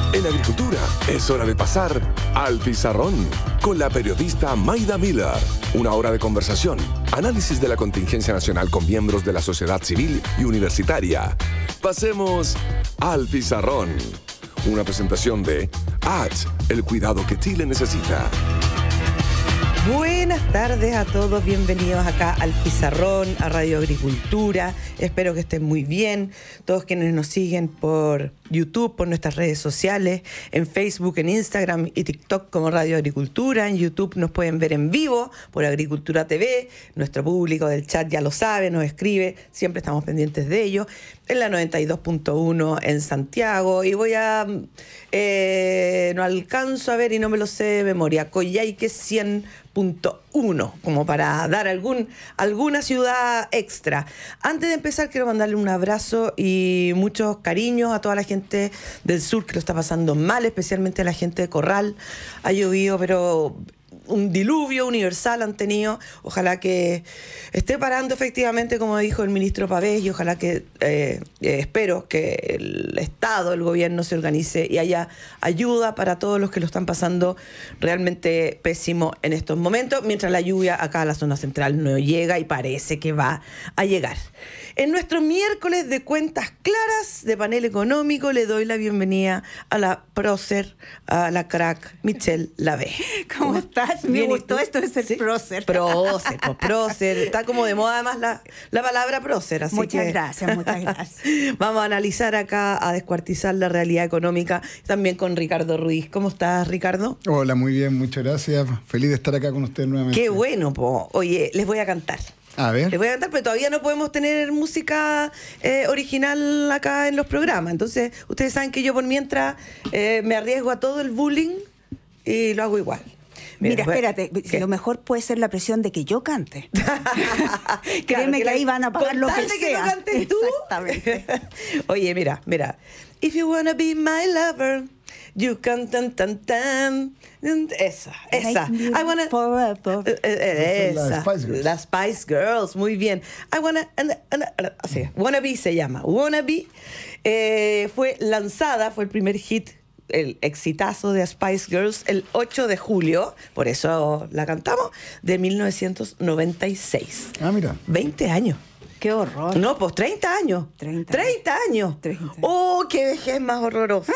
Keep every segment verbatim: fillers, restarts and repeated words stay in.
En agricultura es hora de pasar al pizarrón con la periodista Maida Miller. Una hora de conversación, análisis de la contingencia nacional con miembros de la sociedad civil y universitaria. Pasemos al pizarrón. Una presentación de H, el cuidado que Chile necesita. Buenas tardes a todos, bienvenidos acá al Pizarrón, a Radio Agricultura. Espero que estén muy bien. Todos quienes nos siguen por YouTube, por nuestras redes sociales, en Facebook, en Instagram y TikTok como Radio Agricultura. En YouTube nos pueden ver en vivo por Agricultura T V. Nuestro público del chat ya lo sabe, nos escribe, siempre estamos pendientes de ello. En la noventa y dos punto uno en Santiago. Y voy a... Eh, no alcanzo a ver y no me lo sé de memoria. Coyhaique cien punto uno, como para dar algún, alguna ciudad extra. Antes de empezar, quiero mandarle un abrazo y muchos cariños a toda la gente del sur que lo está pasando mal, especialmente a la gente de Corral. Ha llovido, pero... un diluvio universal han tenido. Ojalá que esté parando efectivamente, como dijo el ministro Pavés, y ojalá que, eh, eh, espero que el Estado, el gobierno se organice y haya ayuda para todos los que lo están pasando realmente pésimo en estos momentos, mientras la lluvia acá a la zona central no llega y parece que va a llegar. En nuestro miércoles de cuentas claras de panel económico le doy la bienvenida a la prócer, a la crack Michelle Lavé. ¿Cómo estás? Me gustó esto de ser ¿sí? prócer. Prócer, pues, prócer. Está como de moda además la, la palabra prócer. Así muchas que gracias, muchas gracias. Vamos a analizar acá, a descuartizar la realidad económica, también con Ricardo Ruiz. ¿Cómo estás, Ricardo? Hola, muy bien, muchas gracias. Feliz de estar acá con ustedes nuevamente. Qué bueno, po. Oye, les voy a cantar. A ver. Les voy a cantar, pero todavía no podemos tener música eh, original acá en los programas. Entonces, ustedes saben que yo por mientras eh, me arriesgo a todo el bullying y lo hago igual. Mira, Mira espérate, ¿qué? Lo mejor puede ser la presión de que yo cante. Créeme claro, que, que ahí van a pagar lo que, que sea. Que lo cantes tú. Exactamente. Oye, mira, mira. If you wanna be my lover, you can tan tan tan. Esa, esa. I wanna forever. Uh, esa. La Spice Girls. La Spice Girls, muy bien. I wanna, and, and, and, o sea, Wanna Be se llama. Wanna Be eh, fue lanzada, fue el primer hit, el exitazo de Spice Girls el ocho de julio, por eso la cantamos, de mil novecientos noventa y seis. Ah, mira. veinte años. ¡Qué horror! No, pues treinta años. treinta, treinta años. treinta. ¡Oh, qué vejez más horrorosa!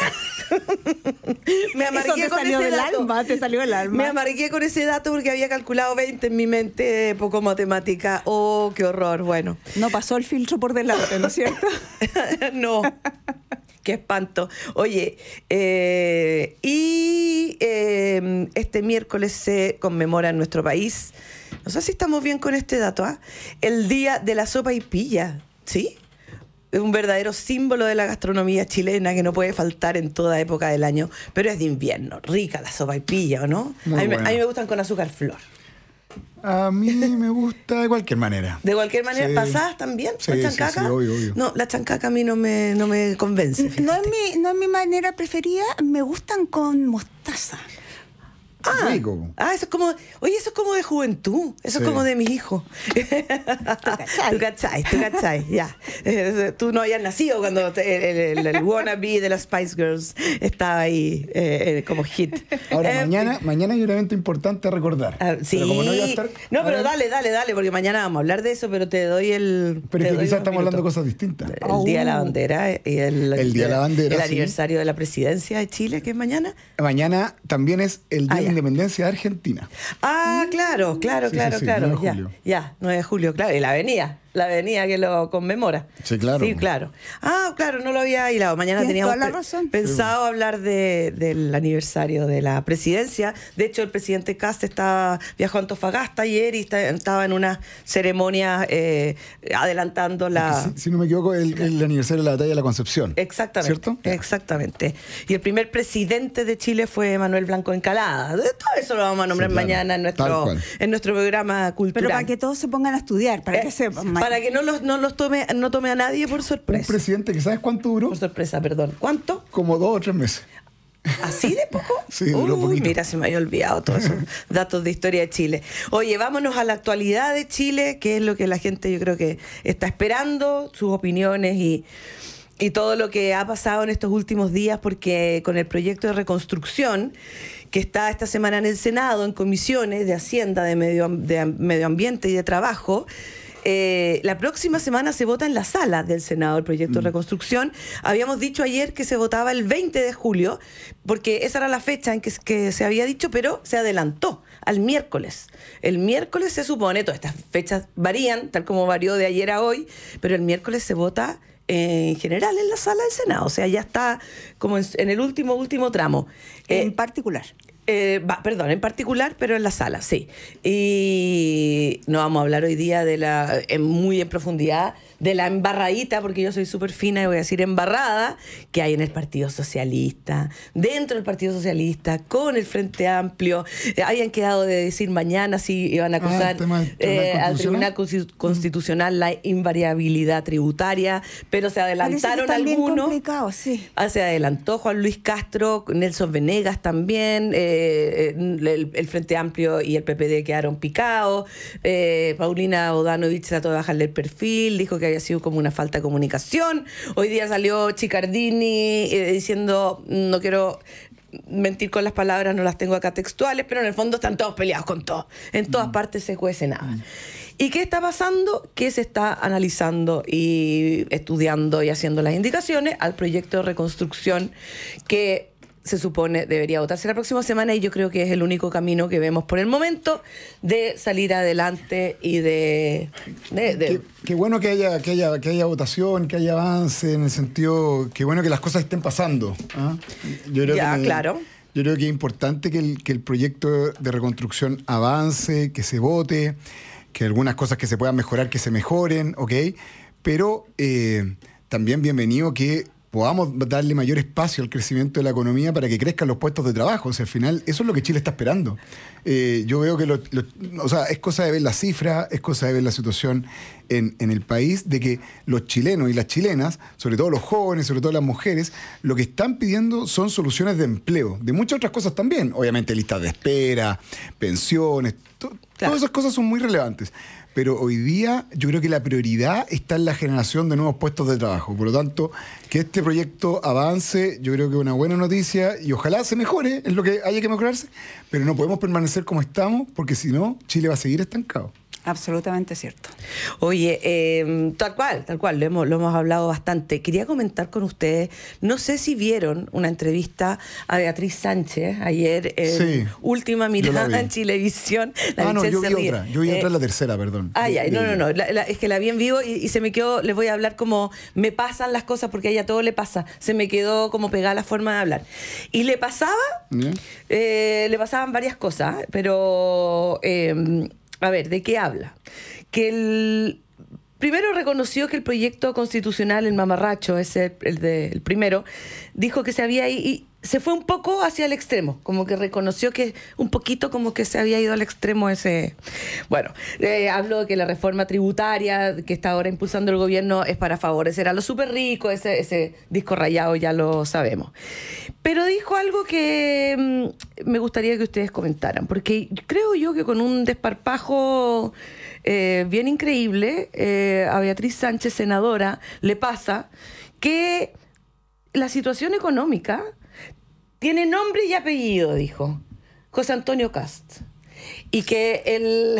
Me amargué Eso te con salió ese del dato. alma, te salió del alma. Me amargué con ese dato porque había calculado veinte en mi mente, poco matemática. ¡Oh, qué horror! Bueno. No pasó el filtro por delante, ¿no es cierto? No. Qué espanto. Oye, eh, y eh, este miércoles se conmemora en nuestro país, no sé si estamos bien con este dato, ¿eh? El Día de la Sopaipilla, ¿sí? Es un verdadero símbolo de la gastronomía chilena que no puede faltar en toda época del año, pero es de invierno. Rica la sopaipilla, ¿o no? Muy a, mí, buena. a mí me gustan con azúcar flor. A mí me gusta de cualquier manera. ¿De cualquier manera? Sí. ¿Pasadas también? Sí, ¿Con sí, chancaca? sí, obvio, obvio. No, la chancaca a mí no me, no me convence. No fíjate. es, mi, no es mi manera preferida, me gustan con mostaza. Ah, Rico. ah, eso es como, oye, eso es como de juventud, eso Sí. es como de mis hijos. Tú cachai, tú cachai, ya. Eh, Tú no habías nacido cuando te- el, el, el wannabe de las Spice Girls estaba ahí eh, eh, como hit. Ahora, Eh, mañana, mañana hay un evento importante a recordar. ah, sí. Pero como no voy a estar, no, a pero ver, dale, dale, dale, porque mañana vamos a hablar de eso, pero te doy el. Pero te es que doy quizás unos estamos hablando de minutos. cosas distintas. El Día de la Bandera y el, El Día de la Bandera, el sí. aniversario de la presidencia de Chile, que es mañana. Mañana también es el Día Ah, de ya. la Independencia de Argentina. Ah, claro, claro, Sí, claro, sí, sí, claro. nueve de Ya, julio. ya, nueve de julio, claro. Y la avenida, la avenida que lo conmemora. Sí, claro. Sí, claro. Ah, claro, no lo había hilado. Mañana Tienes teníamos toda la pe- razón. pensado hablar de, del aniversario de la presidencia. De hecho, el presidente Kast estaba, viajó a Antofagasta ayer y está- estaba en una ceremonia eh, adelantando la... Si, si no me equivoco, el, el aniversario de la batalla de la Concepción. Exactamente, ¿Cierto? Ya. exactamente. Y el primer presidente de Chile fue Manuel Blanco Encalada. De todo eso lo vamos a nombrar Sí, claro. mañana en Tal nuestro, cual. en nuestro programa cultural. Pero para que todos se pongan a estudiar, para Eh, que sepan. para que no los, no los tome, no tome a nadie por Un sorpresa. presidente que ¿sabes cuánto duró? Por sorpresa, perdón. ¿Cuánto? Como dos o tres meses. ¿Así de poco? Sí, duró Uy, poquito. mira, se me había olvidado todos esos datos de historia de Chile. Oye, vámonos a la actualidad de Chile, que es lo que la gente yo creo que está esperando, sus opiniones y, y todo lo que ha pasado en estos últimos días, porque con el proyecto de reconstrucción que está esta semana en el Senado, en comisiones de Hacienda, de Medio, de Medio Ambiente y de Trabajo, eh, la próxima semana se vota en la sala del Senado el proyecto mm. de reconstrucción. Habíamos dicho ayer que se votaba el veinte de julio, porque esa era la fecha en que, que se había dicho, pero se adelantó al miércoles. El miércoles se supone, todas estas fechas varían, tal como varió de ayer a hoy, pero el miércoles se vota en general en la sala del Senado, o sea, ya está como en, en el último, último tramo. En eh, particular. Eh, va, perdón, en particular, pero en la sala, sí. Y no vamos a hablar hoy día de la, en muy en profundidad, de la embarradita, porque yo soy súper fina y voy a decir embarrada, que hay en el Partido Socialista, dentro del Partido Socialista, con el Frente Amplio. Eh, habían quedado de decir mañana si iban a acusar ah, eh, al Tribunal Constitucional la invariabilidad tributaria, pero se adelantaron algunos. Complicado, sí. Ah, se adelantó Juan Luis Castro, Nelson Venegas también, eh, el, el Frente Amplio y el P P D quedaron picados. Eh, Paulina Bodanovich trató de bajarle el perfil, dijo que había sido como una falta de comunicación. Hoy día salió Chicardini eh, diciendo, no quiero mentir con las palabras, no las tengo acá textuales, pero en el fondo están todos peleados con todo. En todas mm. partes se cuece nada. Mm. ¿Y qué está pasando? Que se está analizando y estudiando y haciendo las indicaciones al proyecto de reconstrucción que se supone debería votarse la próxima semana, y yo creo que es el único camino que vemos por el momento de salir adelante y de... de, de... Qué, qué bueno que haya, que, haya, que haya votación, que haya avance, en el sentido, qué bueno que las cosas estén pasando. ¿Ah? Yo creo ya, que me, claro. Yo creo que es importante que el, que el proyecto de reconstrucción avance, que se vote, que algunas cosas que se puedan mejorar, que se mejoren, ¿ok? Pero eh, también bienvenido que podamos darle mayor espacio al crecimiento de la economía para que crezcan los puestos de trabajo. O sea, al final, eso es lo que Chile está esperando. Eh, yo veo que, lo, lo, o sea, es cosa de ver las cifras, es cosa de ver la situación en, en el país, de que los chilenos y las chilenas, sobre todo los jóvenes, sobre todo las mujeres, lo que están pidiendo son soluciones de empleo, de muchas otras cosas también. Obviamente, listas de espera, pensiones, to, claro. Todas esas cosas son muy relevantes. Pero hoy día yo creo que la prioridad está en la generación de nuevos puestos de trabajo. Por lo tanto, que este proyecto avance, yo creo que es una buena noticia y ojalá se mejore, es lo que haya que mejorarse, pero no podemos permanecer como estamos, porque si no, Chile va a seguir estancado. Absolutamente cierto. Oye, eh, tal cual, tal cual, lo hemos, lo hemos hablado bastante. Quería comentar con ustedes, no sé si vieron una entrevista a Beatriz Sánchez ayer en sí, Última Mirada en Chilevisión. La ah, no, yo vi ríe. otra, yo vi eh, otra la tercera, perdón. Ay, ay, no, no, no, la, la, es que la vi en vivo y, y se me quedó, les voy a hablar como me pasan las cosas, porque a ella todo le pasa, se me quedó como pegada la forma de hablar. Y le pasaba, ¿yeah? eh, le pasaban varias cosas, pero... Eh, a ver, ¿de qué habla? Que el... Primero reconoció que el proyecto constitucional, el mamarracho, ese, el, de, el primero, dijo que se había y se fue un poco hacia el extremo, como que reconoció que un poquito como que se había ido al extremo ese... Bueno, eh, habló de que la reforma tributaria que está ahora impulsando el gobierno es para favorecer a los súper ricos, ese, ese disco rayado ya lo sabemos. Pero dijo algo que mmm, me gustaría que ustedes comentaran, porque creo yo que con un desparpajo eh, bien increíble, eh, a Beatriz Sánchez, senadora, le pasa que la situación económica tiene nombre y apellido, dijo José Antonio Kast. Y que él...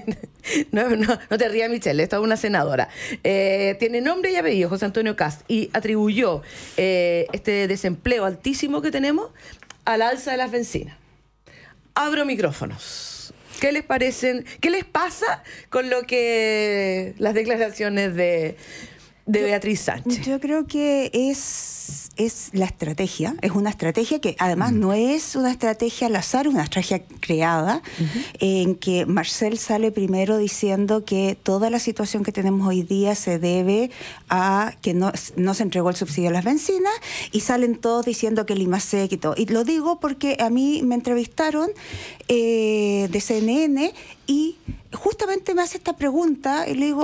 no, no, no te rías, Michelle, esta es una senadora. Eh, tiene nombre y apellido, José Antonio Kast, y atribuyó eh, este desempleo altísimo que tenemos al alza de las bencinas. Abro micrófonos. ¿Qué les parecen? ¿Qué les pasa con lo que las declaraciones de... de Beatriz Sánchez? Yo creo que es, es la estrategia, es una estrategia que además mm. no es una estrategia al azar, una estrategia creada, uh-huh. en que Marcel sale primero diciendo que toda la situación que tenemos hoy día se debe a que no, no se entregó el subsidio a las bencinas, y salen todos diciendo que el IMASEC y todo. Y lo digo porque a mí me entrevistaron eh, de C N N y justamente me hace esta pregunta y le digo...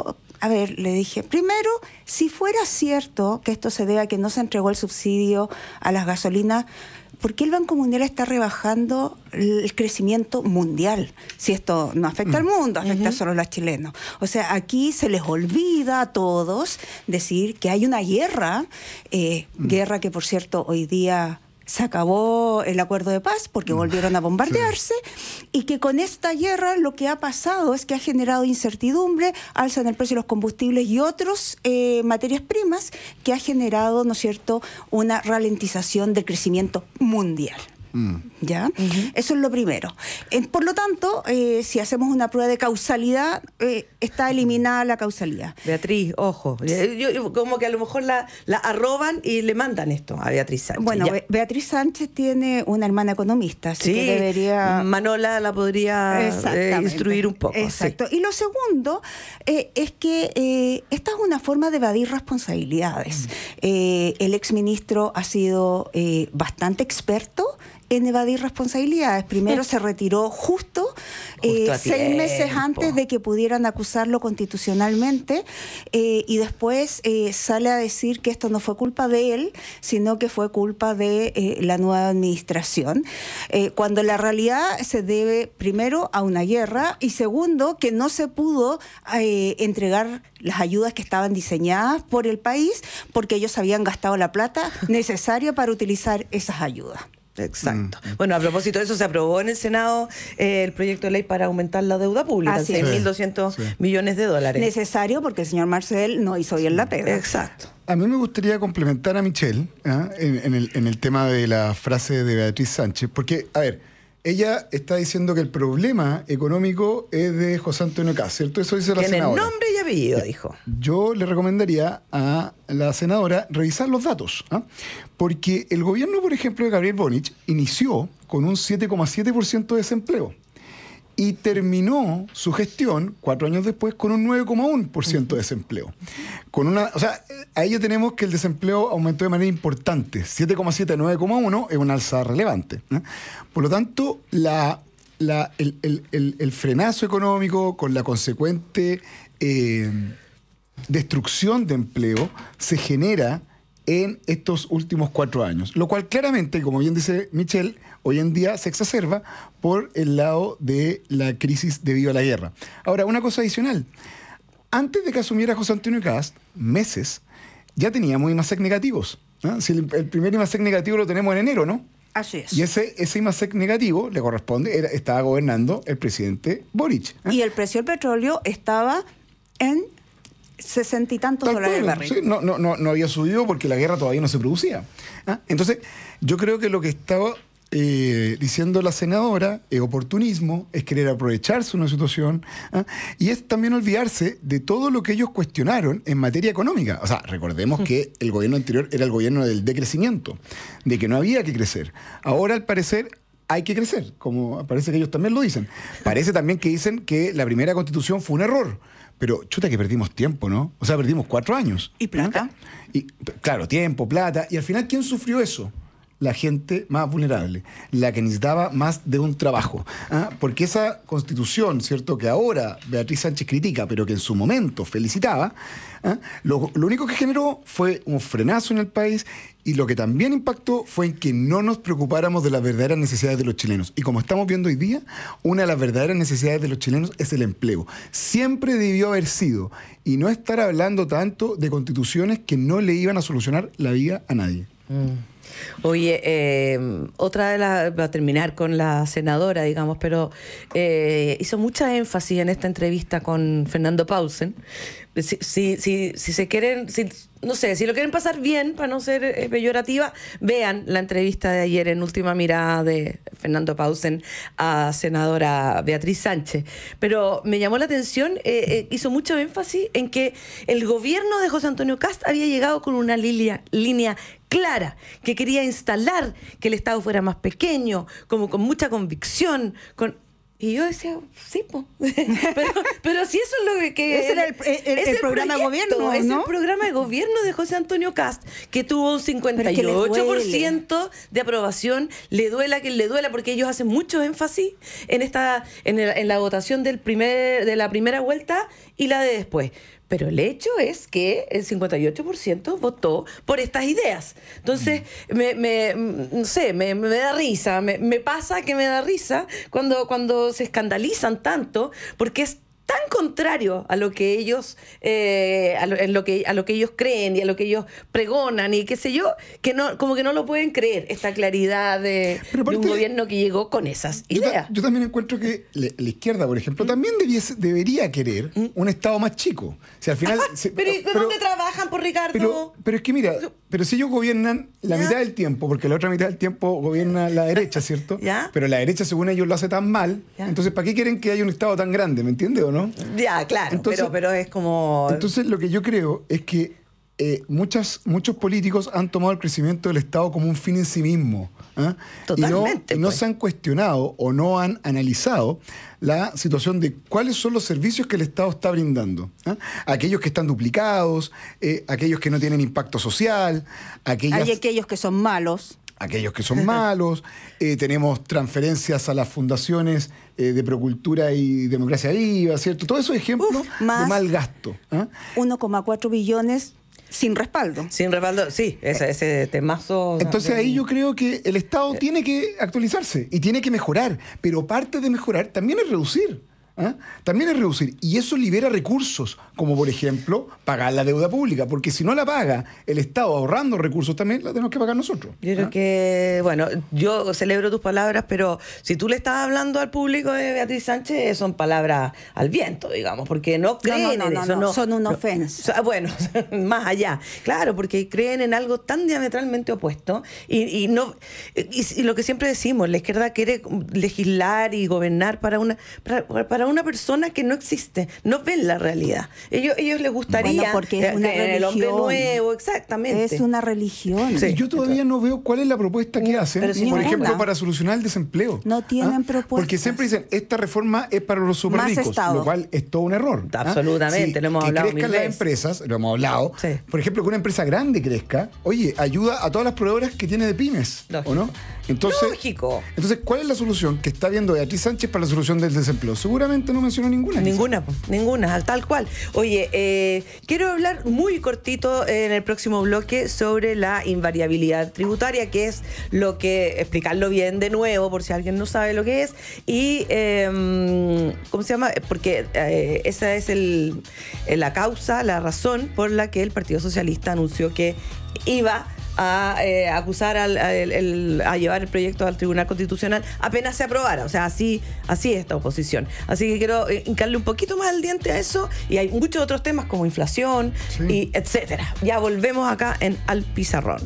a ver, le dije, primero, si fuera cierto que esto se debe a que no se entregó el subsidio a las gasolinas, ¿por qué el Banco Mundial está rebajando el crecimiento mundial? Si esto no afecta al mundo, afecta uh-huh. solo a los chilenos. O sea, aquí se les olvida a todos decir que hay una guerra, eh, uh-huh. guerra que, por cierto, hoy día se acabó el acuerdo de paz porque volvieron a bombardearse, sí. y que con esta guerra lo que ha pasado es que ha generado incertidumbre, alza en el precio de los combustibles y otras eh, materias primas, que ha generado, ¿no es cierto?, una ralentización del crecimiento mundial. ¿Ya? Uh-huh. Eso es lo primero. Eh, por lo tanto, eh, si hacemos una prueba de causalidad, eh, está eliminada la causalidad. Beatriz, ojo, yo, yo, como que a lo mejor la, la arroban y le mandan esto a Beatriz Sánchez. Bueno, Be- Beatriz Sánchez tiene una hermana economista, así sí, que debería... Manola la podría eh, instruir un poco. Exacto. Sí. Y lo segundo eh, es que eh, esta es una forma de evadir responsabilidades. Mm. Eh, el exministro ha sido eh, bastante experto en evadir responsabilidades. Primero se retiró justo, eh, seis meses antes de que pudieran acusarlo constitucionalmente, eh, y después eh, sale a decir que esto no fue culpa de él, sino que fue culpa de eh, la nueva administración, eh, cuando la realidad se debe primero a una guerra y segundo que no se pudo eh, entregar las ayudas que estaban diseñadas por el país porque ellos habían gastado la plata necesaria para utilizar esas ayudas. Exacto. Mm. Bueno, a propósito de eso, se aprobó en el Senado eh, el proyecto de ley para aumentar la deuda pública, seis mil doscientos sí. millones de dólares. Necesario porque el señor Marcel no hizo bien la pega. Exacto. A mí me gustaría complementar a Michelle ¿eh? en, en, el, en el tema de la frase de Beatriz Sánchez, porque, a ver, ella está diciendo que el problema económico es de José Antonio Kast, ¿cierto? Eso dice la Tiene senadora. Tiene nombre y apellido, dijo. Yo le recomendaría a la senadora revisar los datos, ¿eh? porque el gobierno, por ejemplo, de Gabriel Boric inició con un siete coma siete por ciento de desempleo y terminó su gestión cuatro años después con un nueve coma uno por ciento de desempleo. Con una, o sea, ahí ya tenemos que el desempleo aumentó de manera importante. siete coma siete a nueve coma uno es una alza relevante, ¿eh? Por lo tanto, la, la, el, el, el, el frenazo económico con la consecuente eh, destrucción de empleo se genera en estos últimos cuatro años, lo cual claramente, como bien dice Michelle, hoy en día se exacerba por el lado de la crisis debido a la guerra. Ahora, una cosa adicional. Antes de que asumiera José Antonio Kast, meses, ya teníamos IMASEC negativos, ¿no? Si el, el primer IMASEC negativo lo tenemos en enero, ¿no? Así es. Y ese, ese IMASEC negativo le corresponde, era, estaba gobernando el presidente Boric, ¿eh? Y el precio del petróleo estaba en sesenta y tantos Tal dólares el cual, barril. Sí, no, no, no, no había subido porque la guerra todavía no se producía. ¿Ah? Entonces, yo creo que lo que estaba eh, diciendo la senadora es oportunismo, es querer aprovecharse una situación, ¿ah? y es también olvidarse de todo lo que ellos cuestionaron en materia económica. O sea, recordemos que el gobierno anterior era el gobierno del decrecimiento, de que no había que crecer. Ahora, al parecer, hay que crecer, como parece que ellos también lo dicen. Parece también que dicen que la primera constitución fue un error. Pero chuta que perdimos tiempo, ¿no? O sea, perdimos cuatro años. ¿Y plata? Y, claro, tiempo, plata. Y al final, ¿quién sufrió eso? La gente más vulnerable, la que necesitaba más de un trabajo. ¿Ah? Porque esa constitución, ¿cierto?, que ahora Beatriz Sánchez critica, pero que en su momento felicitaba, ¿ah? lo, lo único que generó fue un frenazo en el país, y lo que también impactó fue en que no nos preocupáramos de las verdaderas necesidades de los chilenos. Y como estamos viendo hoy día, una de las verdaderas necesidades de los chilenos es el empleo. Siempre debió haber sido, y no estar hablando tanto de constituciones que no le iban a solucionar la vida a nadie. Mm. Oye, eh, otra de las, va a terminar con la senadora, digamos, pero eh, hizo mucha énfasis en esta entrevista con Fernando Paulsen. Si, si, si, si se quieren, si, no sé, si lo quieren pasar bien, para no ser eh, peyorativa, vean la entrevista de ayer en Última Mirada de Fernando Paulsen a senadora Beatriz Sánchez. Pero me llamó la atención, eh, eh, hizo mucho énfasis en que el gobierno de José Antonio Kast había llegado con una línea, línea clara, que quería instalar que el Estado fuera más pequeño, como con mucha convicción, con... Y yo decía, sí, po. pero, pero si eso es lo que... que ese era el, el, el, el programa proyecto, de gobierno, ¿no? Es el programa de gobierno de José Antonio Kast, que tuvo un cincuenta y ocho por ciento de aprobación. Le duela que le duela, porque ellos hacen mucho énfasis en esta en, el, en la votación del primer de la primera vuelta y la de después. pero el hecho es que el cincuenta y ocho por ciento votó por estas ideas. Entonces, mm. me, me, no sé, me, me da risa, me, me pasa que me da risa cuando, cuando se escandalizan tanto, porque es tan contrario a lo que ellos eh, a, lo, en lo que, a lo que ellos creen y a lo que ellos pregonan y qué sé yo, que no como que no lo pueden creer, esta claridad de, aparte, de un gobierno que llegó con esas yo ideas. Ta, yo también encuentro que le, la izquierda, por ejemplo, ¿Mm? también debiese, debería querer ¿Mm? un Estado más chico. O sea, al final... Ajá, se, pero ¿de pero, dónde trabajan, por Ricardo? Pero, pero es que mira, pero si ellos gobiernan la ¿Ya? mitad del tiempo, porque la otra mitad del tiempo gobierna la derecha, ¿cierto? ¿Ya? Pero la derecha, según ellos, lo hace tan mal. ¿Ya? Entonces, ¿para qué quieren que haya un Estado tan grande? ¿Me entiendes o no? Ya, claro, entonces, pero, pero es como... Entonces, lo que yo creo es que eh, muchas, muchos políticos han tomado el crecimiento del Estado como un fin en sí mismo. ¿eh? Totalmente. Y no, pues. no se han cuestionado o no han analizado la situación de cuáles son los servicios que el Estado está brindando. ¿eh? Aquellos que están duplicados, eh, aquellos que no tienen impacto social, aquellas... Hay aquellos que son malos. Aquellos que son malos, eh, tenemos transferencias a las fundaciones eh, de Procultura y Democracia Viva, ¿cierto? Todos esos ejemplos Uf, más de mal gasto. ¿eh? uno coma cuatro billones sin respaldo. Sin respaldo, sí, ese, ese temazo. Entonces ahí yo creo que el Estado eh. tiene que actualizarse y tiene que mejorar, pero parte de mejorar también es reducir. ¿Eh? También es reducir, y eso libera recursos, como por ejemplo pagar la deuda pública, porque si no la paga el Estado ahorrando recursos, también la tenemos que pagar nosotros. Yo creo ¿eh? que, bueno, yo celebro tus palabras, pero si tú le estás hablando al público de Beatriz Sánchez, son palabras al viento, digamos, porque no creen no, no, no, en no, eso. No, no, son una no, ofensa. Bueno, más allá, claro, porque creen en algo tan diametralmente opuesto, y, y no y, y lo que siempre decimos, la izquierda quiere legislar y gobernar para una para, para una persona que no existe, no ven la realidad. Ellos, ellos les gustaría bueno, porque es una eh, el hombre nuevo, exactamente. Es una religión. Sí. Yo todavía no veo cuál es la propuesta que hacen, por ninguna. ejemplo, para solucionar el desempleo. No tienen ¿Ah? propuestas. Porque siempre dicen, esta reforma es para los súper ricos, lo cual es todo un error. Absolutamente, ¿ah? lo hemos que hablado. Que crezcan las empresas, lo hemos hablado. Sí. Por ejemplo, que una empresa grande crezca, oye, ayuda a todas las proveedoras que tiene de pymes, Lógico. ¿o no? Entonces, Lógico. Entonces, ¿cuál es la solución que está viendo Beatriz Sánchez para la solución del desempleo? Seguramente no mencionó ninguna. Ninguna, ninguna, tal cual. Oye, eh, quiero hablar muy cortito en el próximo bloque sobre la invariabilidad tributaria, que es lo que, explicarlo bien de nuevo, por si alguien no sabe lo que es, y eh, ¿cómo se llama? Porque eh, esa es el, la causa, la razón por la que el Partido Socialista anunció que iba a eh, acusar al, a, el, a llevar el proyecto al Tribunal Constitucional apenas se aprobara. O sea, así, así es esta oposición. Así que quiero eh, hincarle un poquito más al diente a eso, y hay muchos otros temas como inflación sí. y etcétera. Ya volvemos acá en Al Pizarrón.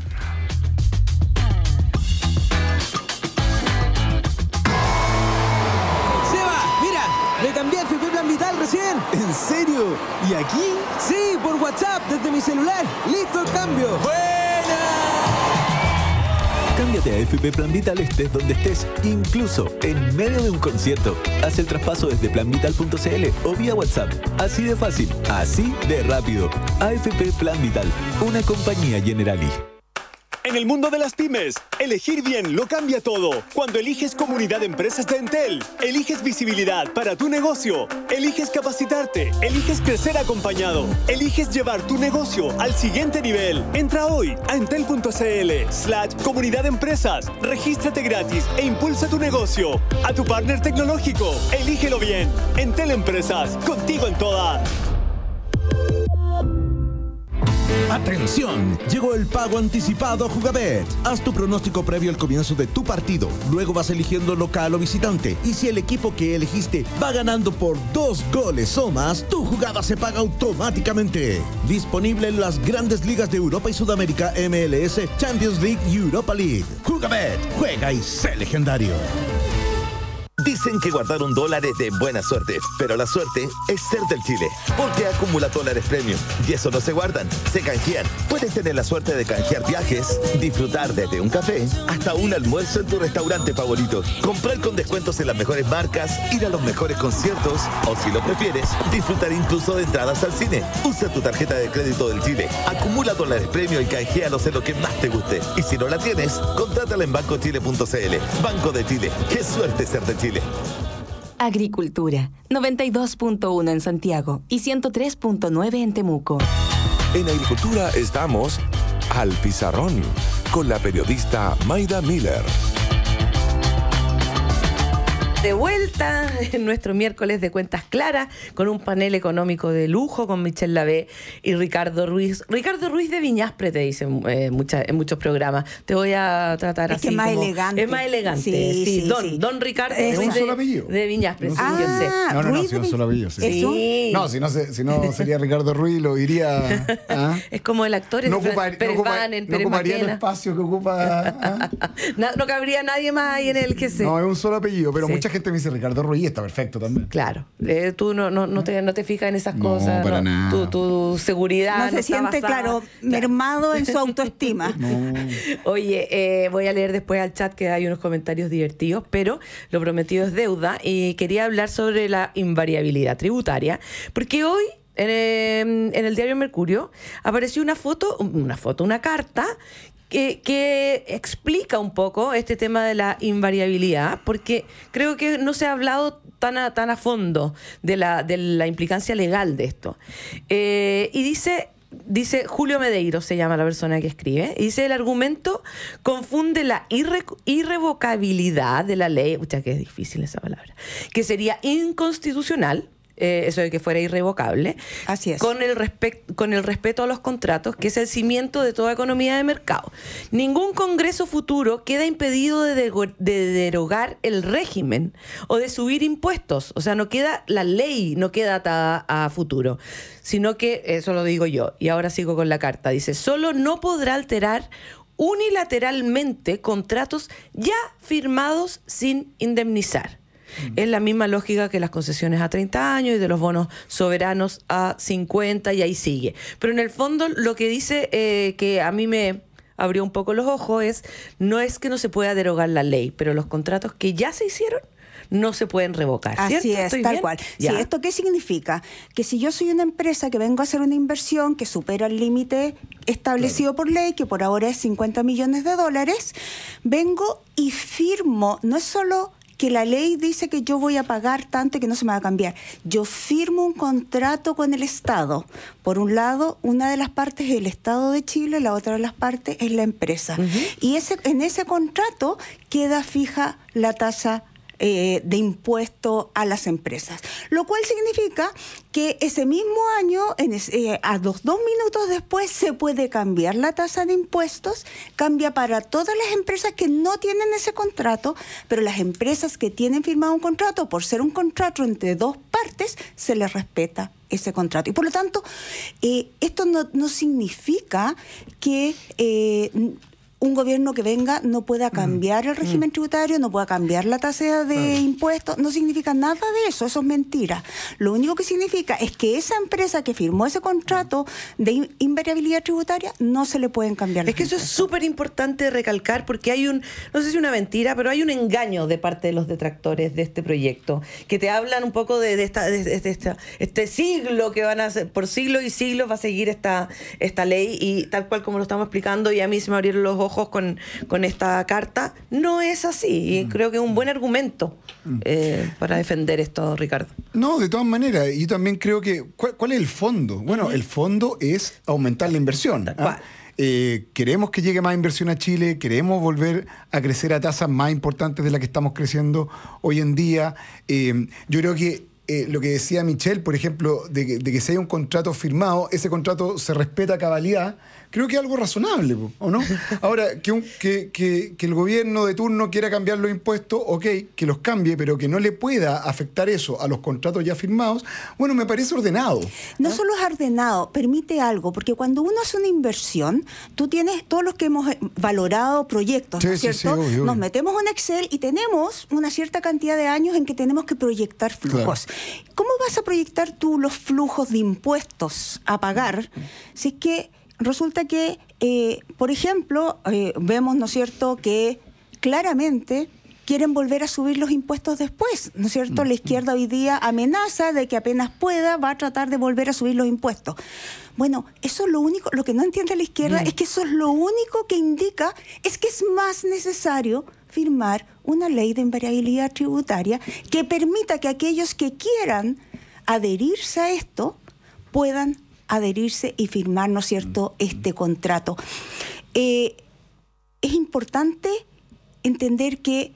Seba, mira, me cambié a F P Plan Vital recién. ¿En serio? ¿Y aquí? Sí, por WhatsApp, desde mi celular. ¡Listo el cambio! ¡Buena! Cámbiate a F P Plan Vital estés donde estés, incluso en medio de un concierto. Haz el traspaso desde plan vital punto c l o vía WhatsApp. Así de fácil, así de rápido. A F P Plan Vital, una compañía Generali. En el mundo de las pymes, elegir bien lo cambia todo. Cuando eliges Comunidad de Empresas de Entel, eliges visibilidad para tu negocio, eliges capacitarte, eliges crecer acompañado, eliges llevar tu negocio al siguiente nivel. Entra hoy a entel punto c l slash comunidad de empresas, regístrate gratis e impulsa tu negocio. A tu partner tecnológico, elígelo bien. Entel Empresas, contigo en todas. ¡Atención! Llegó el pago anticipado a Jugabet. Haz tu pronóstico previo al comienzo de tu partido. Luego vas eligiendo local o visitante. Y si el equipo que elegiste va ganando por dos goles o más, tu jugada se paga automáticamente. Disponible en las grandes ligas de Europa y Sudamérica, M L S, Champions League y Europa League. Jugabet. Juega y sé legendario. Dicen que guardar un dólar es de buena suerte, pero la suerte es ser del Chile, porque acumula dólares premium y eso no se guardan, se canjean. Puedes tener la suerte de canjear viajes, disfrutar desde un café hasta un almuerzo en tu restaurante favorito, comprar con descuentos en las mejores marcas, ir a los mejores conciertos o, si lo prefieres, disfrutar incluso de entradas al cine. Usa tu tarjeta de crédito del Chile, acumula dólares premium y canjealos en lo que más te guste. Y si no la tienes, contrátala en banco chile punto c l. Banco de Chile, qué suerte ser de Chile. Agricultura, noventa y dos punto uno en Santiago y ciento tres punto nueve en Temuco. En Agricultura estamos al pizarrón con la periodista Mayda Miller. De vuelta en nuestro miércoles de Cuentas Claras con un panel económico de lujo con Michelle Lavé y Ricardo Ruiz. Ricardo Ruiz de Viñaspre te dicen eh, mucha, en muchos programas. Te voy a tratar es así. Es más como, elegante. Es más elegante. Sí, sí, sí, don, sí. don Ricardo es Ruiz un de, solo apellido. de Viñaspre. No, sí, ah, yo sé. No, no, no, Ruiz si un de... solo apellido. Sí. Sí. No, si no, se, si no sería Ricardo Ruiz, lo diría. ¿Ah? Es como el actor No, de ocupar, Pérez no, ocupa, Banen, no Pérez ocuparía el Maquena. espacio que ocupa. ¿Ah? no, no cabría nadie más ahí en el que se. No, es un solo apellido, pero Sí. mucha gente me dice Ricardo Ruiz, está perfecto también. Claro, eh, tú no, no, no, te, no te fijas en esas No, cosas. para nada. Tu, tu seguridad No no se está siente, basada- claro, mermado en su autoestima. No. Oye, eh, voy a leer después al chat que hay unos comentarios divertidos, pero lo prometido es deuda y quería hablar sobre la invariabilidad tributaria, porque hoy en, eh, en el diario Mercurio apareció una foto, una foto, una carta Que, que explica un poco este tema de la invariabilidad, porque creo que no se ha hablado tan a, tan a fondo de la, de la implicancia legal de esto. Eh, y dice... Dice Julio Medeiros, se llama la persona que escribe, y dice: el argumento confunde la irre, irrevocabilidad de la ley, ucha, que es difícil esa palabra, que sería inconstitucional, eh, eso de que fuera irrevocable, Así es. con el, respect, con el respeto a los contratos, que es el cimiento de toda economía de mercado. Ningún Congreso futuro queda impedido de, de, de derogar el régimen o de subir impuestos. O sea, no queda la ley, no queda atada a futuro, sino que, eso lo digo yo, y ahora sigo con la carta, dice: solo no podrá alterar unilateralmente contratos ya firmados sin indemnizar. Es la misma lógica que las concesiones a treinta años y de los bonos soberanos a cincuenta, y ahí sigue. Pero en el fondo lo que dice, eh, que a mí me abrió un poco los ojos, es: no es que no se pueda derogar la ley, pero los contratos que ya se hicieron no se pueden revocar. Así ¿cierto? es, ¿Estoy tal bien? cual. Ya. Sí, ¿esto qué significa? Que si yo soy una empresa que vengo a hacer una inversión que supera el límite establecido por ley, que por ahora es cincuenta millones de dólares, vengo y firmo, no es solo que la ley dice que yo voy a pagar tanto y que no se me va a cambiar. Yo firmo un contrato con el Estado. Por un lado, una de las partes es el Estado de Chile, la otra de las partes es la empresa. Uh-huh. Y ese, en ese contrato queda fija la tasa Eh, de impuesto a las empresas, lo cual significa que ese mismo año, en ese, eh, a los dos minutos después, se puede cambiar la tasa de impuestos, cambia para todas las empresas que no tienen ese contrato, pero las empresas que tienen firmado un contrato, por ser un contrato entre dos partes, se les respeta ese contrato. Y por lo tanto, eh, esto no, no significa que eh, un gobierno que venga no pueda cambiar el régimen mm. tributario, no pueda cambiar la tasa de claro. impuestos, no significa nada de eso, eso es mentira. Lo único que significa es que esa empresa que firmó ese contrato de invariabilidad tributaria no se le pueden cambiar. Es que eso impuestos. Es súper importante recalcar, porque hay un, no sé si una mentira, pero hay un engaño de parte de los detractores de este proyecto, que te hablan un poco de, de, esta, de, de esta, este siglo que van a hacer, por siglos y siglos va a seguir esta, esta ley, y tal cual como lo estamos explicando, y a mí se me abrieron los ojos Con, con esta carta, no es así. Y creo que es un buen argumento eh, para defender esto, Ricardo. No, de todas maneras. Yo también creo que... ¿Cuál, cuál es el fondo? Bueno, uh-huh. el fondo es aumentar la inversión. ¿ah? Eh, queremos que llegue más inversión a Chile, queremos volver a crecer a tasas más importantes de las que estamos creciendo hoy en día. Eh, yo creo que Eh, lo que decía Michelle, por ejemplo, de que, de que si hay un contrato firmado, ese contrato se respeta a cabalidad, creo que es algo razonable, ¿o no? Ahora, que, un, que, que, que el gobierno de turno quiera cambiar los impuestos, ok, que los cambie, pero que no le pueda afectar eso a los contratos ya firmados, bueno, me parece ordenado. No ¿eh? Solo es ordenado, permite algo, porque cuando uno hace una inversión, tú tienes, todos los que hemos valorado proyectos, sí, ¿no es cierto? Sí, sí, obvio, obvio. Nos metemos en Excel y tenemos una cierta cantidad de años en que tenemos que proyectar flujos. Claro. ¿Cómo vas a proyectar tú los flujos de impuestos a pagar si es que resulta que, eh, por ejemplo, eh, vemos, ¿no es cierto?, que claramente quieren volver a subir los impuestos después, ¿no es cierto? La izquierda hoy día amenaza de que apenas pueda va a tratar de volver a subir los impuestos. Bueno, eso es lo único, lo que no entiende la izquierda mm. es que eso es lo único que indica, es que es más necesario firmar una ley de invariabilidad tributaria que permita que aquellos que quieran adherirse a esto puedan adherirse y firmar, ¿no es cierto?, este contrato. Eh, es importante entender que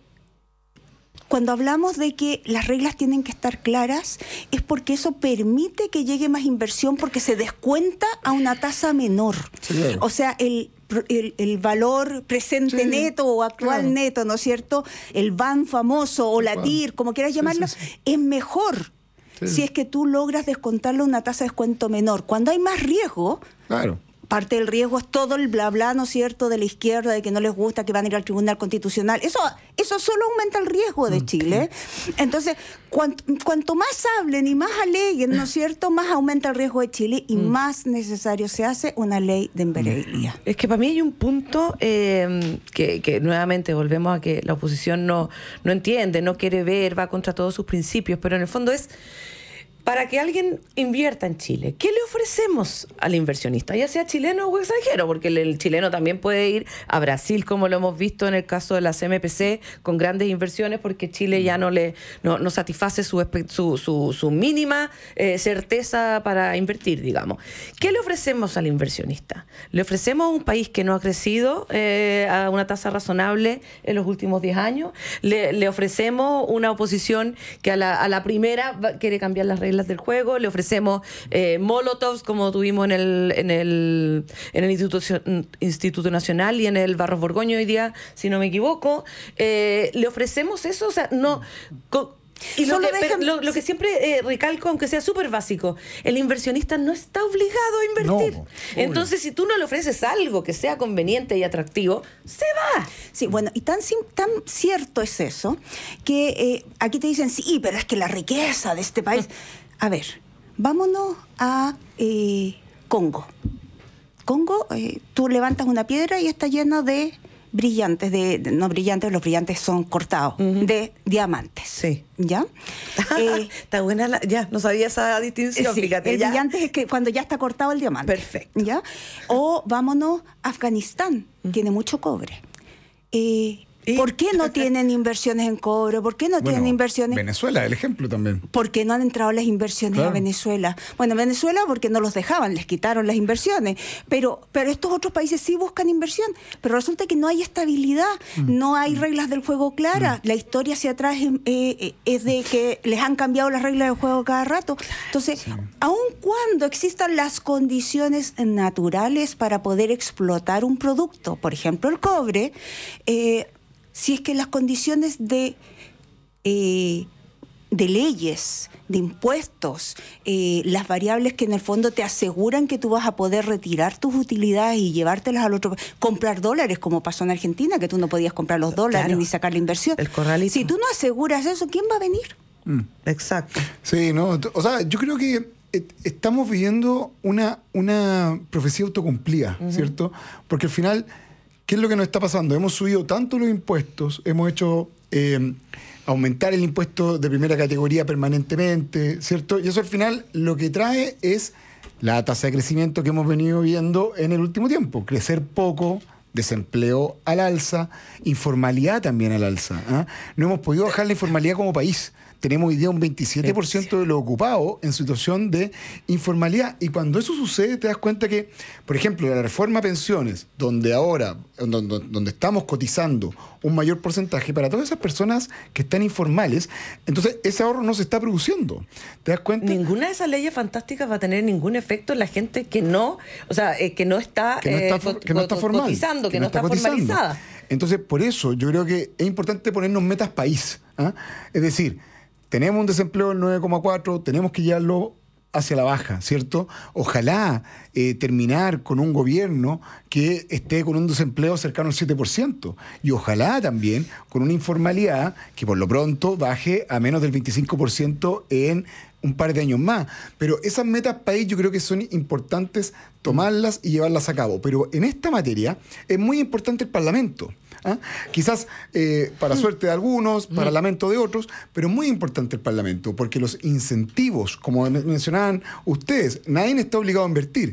cuando hablamos de que las reglas tienen que estar claras, es porque eso permite que llegue más inversión, porque se descuenta a una tasa menor. Sí, claro. O sea, el, el, el valor presente sí, neto o actual claro. neto, ¿no es cierto? El B A N famoso o la T I R, como quieras llamarlo, sí, sí, sí. es mejor sí. si es que tú logras descontarle una tasa de descuento menor. Cuando hay más riesgo... Claro. Parte del riesgo es todo el bla bla, ¿no es cierto?, de la izquierda, de que no les gusta, que van a ir al Tribunal Constitucional. Eso, eso solo aumenta el riesgo de Chile. Entonces, cuanto, cuanto más hablen y más aleguen, ¿no es cierto?, más aumenta el riesgo de Chile y mm. más necesario se hace una ley de invariabilidad. Es que para mí hay un punto eh, que, que nuevamente volvemos a que la oposición no, no entiende, no quiere ver, va contra todos sus principios, pero en el fondo es... Para que alguien invierta en Chile, ¿qué le ofrecemos al inversionista? Ya sea chileno o extranjero, porque el, el chileno también puede ir a Brasil, como lo hemos visto en el caso de las M P C, con grandes inversiones, porque Chile ya no le no, no satisface su, su, su, su mínima eh, certeza para invertir, digamos. ¿Qué le ofrecemos al inversionista? Le ofrecemos un país que no ha crecido eh, a una tasa razonable en los últimos diez años. Le, le ofrecemos una oposición que a la, a la primera quiere cambiar las reglas del juego, le ofrecemos eh, molotovs como tuvimos en el en el en el Instituto, Instituto Nacional y en el Barros Borgoño hoy día, si no me equivoco, eh, le ofrecemos eso, o sea, no... Co- Y lo que, dejan, lo, lo que siempre eh, recalco, aunque sea súper básico, el inversionista no está obligado a invertir. No, entonces, si tú no le ofreces algo que sea conveniente y atractivo, se va. Sí, bueno, y tan, tan cierto es eso, que eh, aquí te dicen, sí, pero es que la riqueza de este país... A ver, vámonos a eh, Congo. Congo, eh, tú levantas una piedra y está llena de... brillantes, de, de no brillantes, los brillantes son cortados, uh-huh. de diamantes. Sí. ¿Ya? eh, está buena, la, ya, no sabía esa distinción, sí, fíjate. El ya. brillante es que cuando ya está cortado el diamante. Perfecto. ¿Ya? O vámonos a Afganistán, uh-huh. tiene mucho cobre. Eh, ¿Y? ¿Por qué no tienen inversiones en cobre? ¿Por qué no bueno, tienen inversiones? Venezuela, el ejemplo también. ¿Por qué no han entrado las inversiones claro. a Venezuela? Bueno, Venezuela porque no los dejaban, les quitaron las inversiones. Pero, pero estos otros países sí buscan inversión. Pero resulta que no hay estabilidad, mm. no hay reglas del juego claras. Mm. La historia hacia atrás es, eh, es de que les han cambiado las reglas del juego cada rato. Entonces, sí. aun cuando existan las condiciones naturales para poder explotar un producto, por ejemplo el cobre, eh, si es que las condiciones de, eh, de leyes, de impuestos, eh, las variables que en el fondo te aseguran que tú vas a poder retirar tus utilidades y llevártelas al otro, comprar dólares, como pasó en Argentina, que tú no podías comprar los dólares claro. ni sacar la inversión. El corralito. Si tú no aseguras eso, ¿quién va a venir? Mm. Exacto. Sí, no, o sea, yo creo que estamos viviendo una, una profecía autocumplida, uh-huh. ¿cierto? Porque al final... ¿Qué es lo que nos está pasando? Hemos subido tanto los impuestos, hemos hecho eh, aumentar el impuesto de primera categoría permanentemente, ¿cierto? Y eso al final lo que trae es la tasa de crecimiento que hemos venido viendo en el último tiempo. Crecer poco, desempleo al alza, informalidad también al alza. ¿eh? No hemos podido bajar la informalidad como país. Tenemos hoy día un veintisiete por ciento de los ocupados en situación de informalidad. Y cuando eso sucede, te das cuenta que, por ejemplo, la reforma a pensiones, donde ahora, donde, donde estamos cotizando un mayor porcentaje para todas esas personas que están informales, entonces ese ahorro no se está produciendo. ¿Te das cuenta? Ninguna de esas leyes fantásticas va a tener ningún efecto en la gente que no, o sea, eh, que no está, que no está, eh, que no está formal, cotizando, que, que no, no está, está formalizada. Entonces, por eso yo creo que es importante ponernos metas país. ¿eh? Es decir, tenemos un desempleo del nueve coma cuatro, tenemos que llevarlo hacia la baja, ¿cierto? Ojalá eh, terminar con un gobierno que esté con un desempleo cercano al siete por ciento y ojalá también con una informalidad que por lo pronto baje a menos del veinticinco por ciento en un par de años más. Pero esas metas país yo creo que son importantes tomarlas y llevarlas a cabo. Pero en esta materia es muy importante el Parlamento. ¿Ah? Quizás eh, para suerte de algunos, para lamento de otros, pero muy importante el Parlamento, porque los incentivos, como mencionaban ustedes, nadie está obligado a invertir.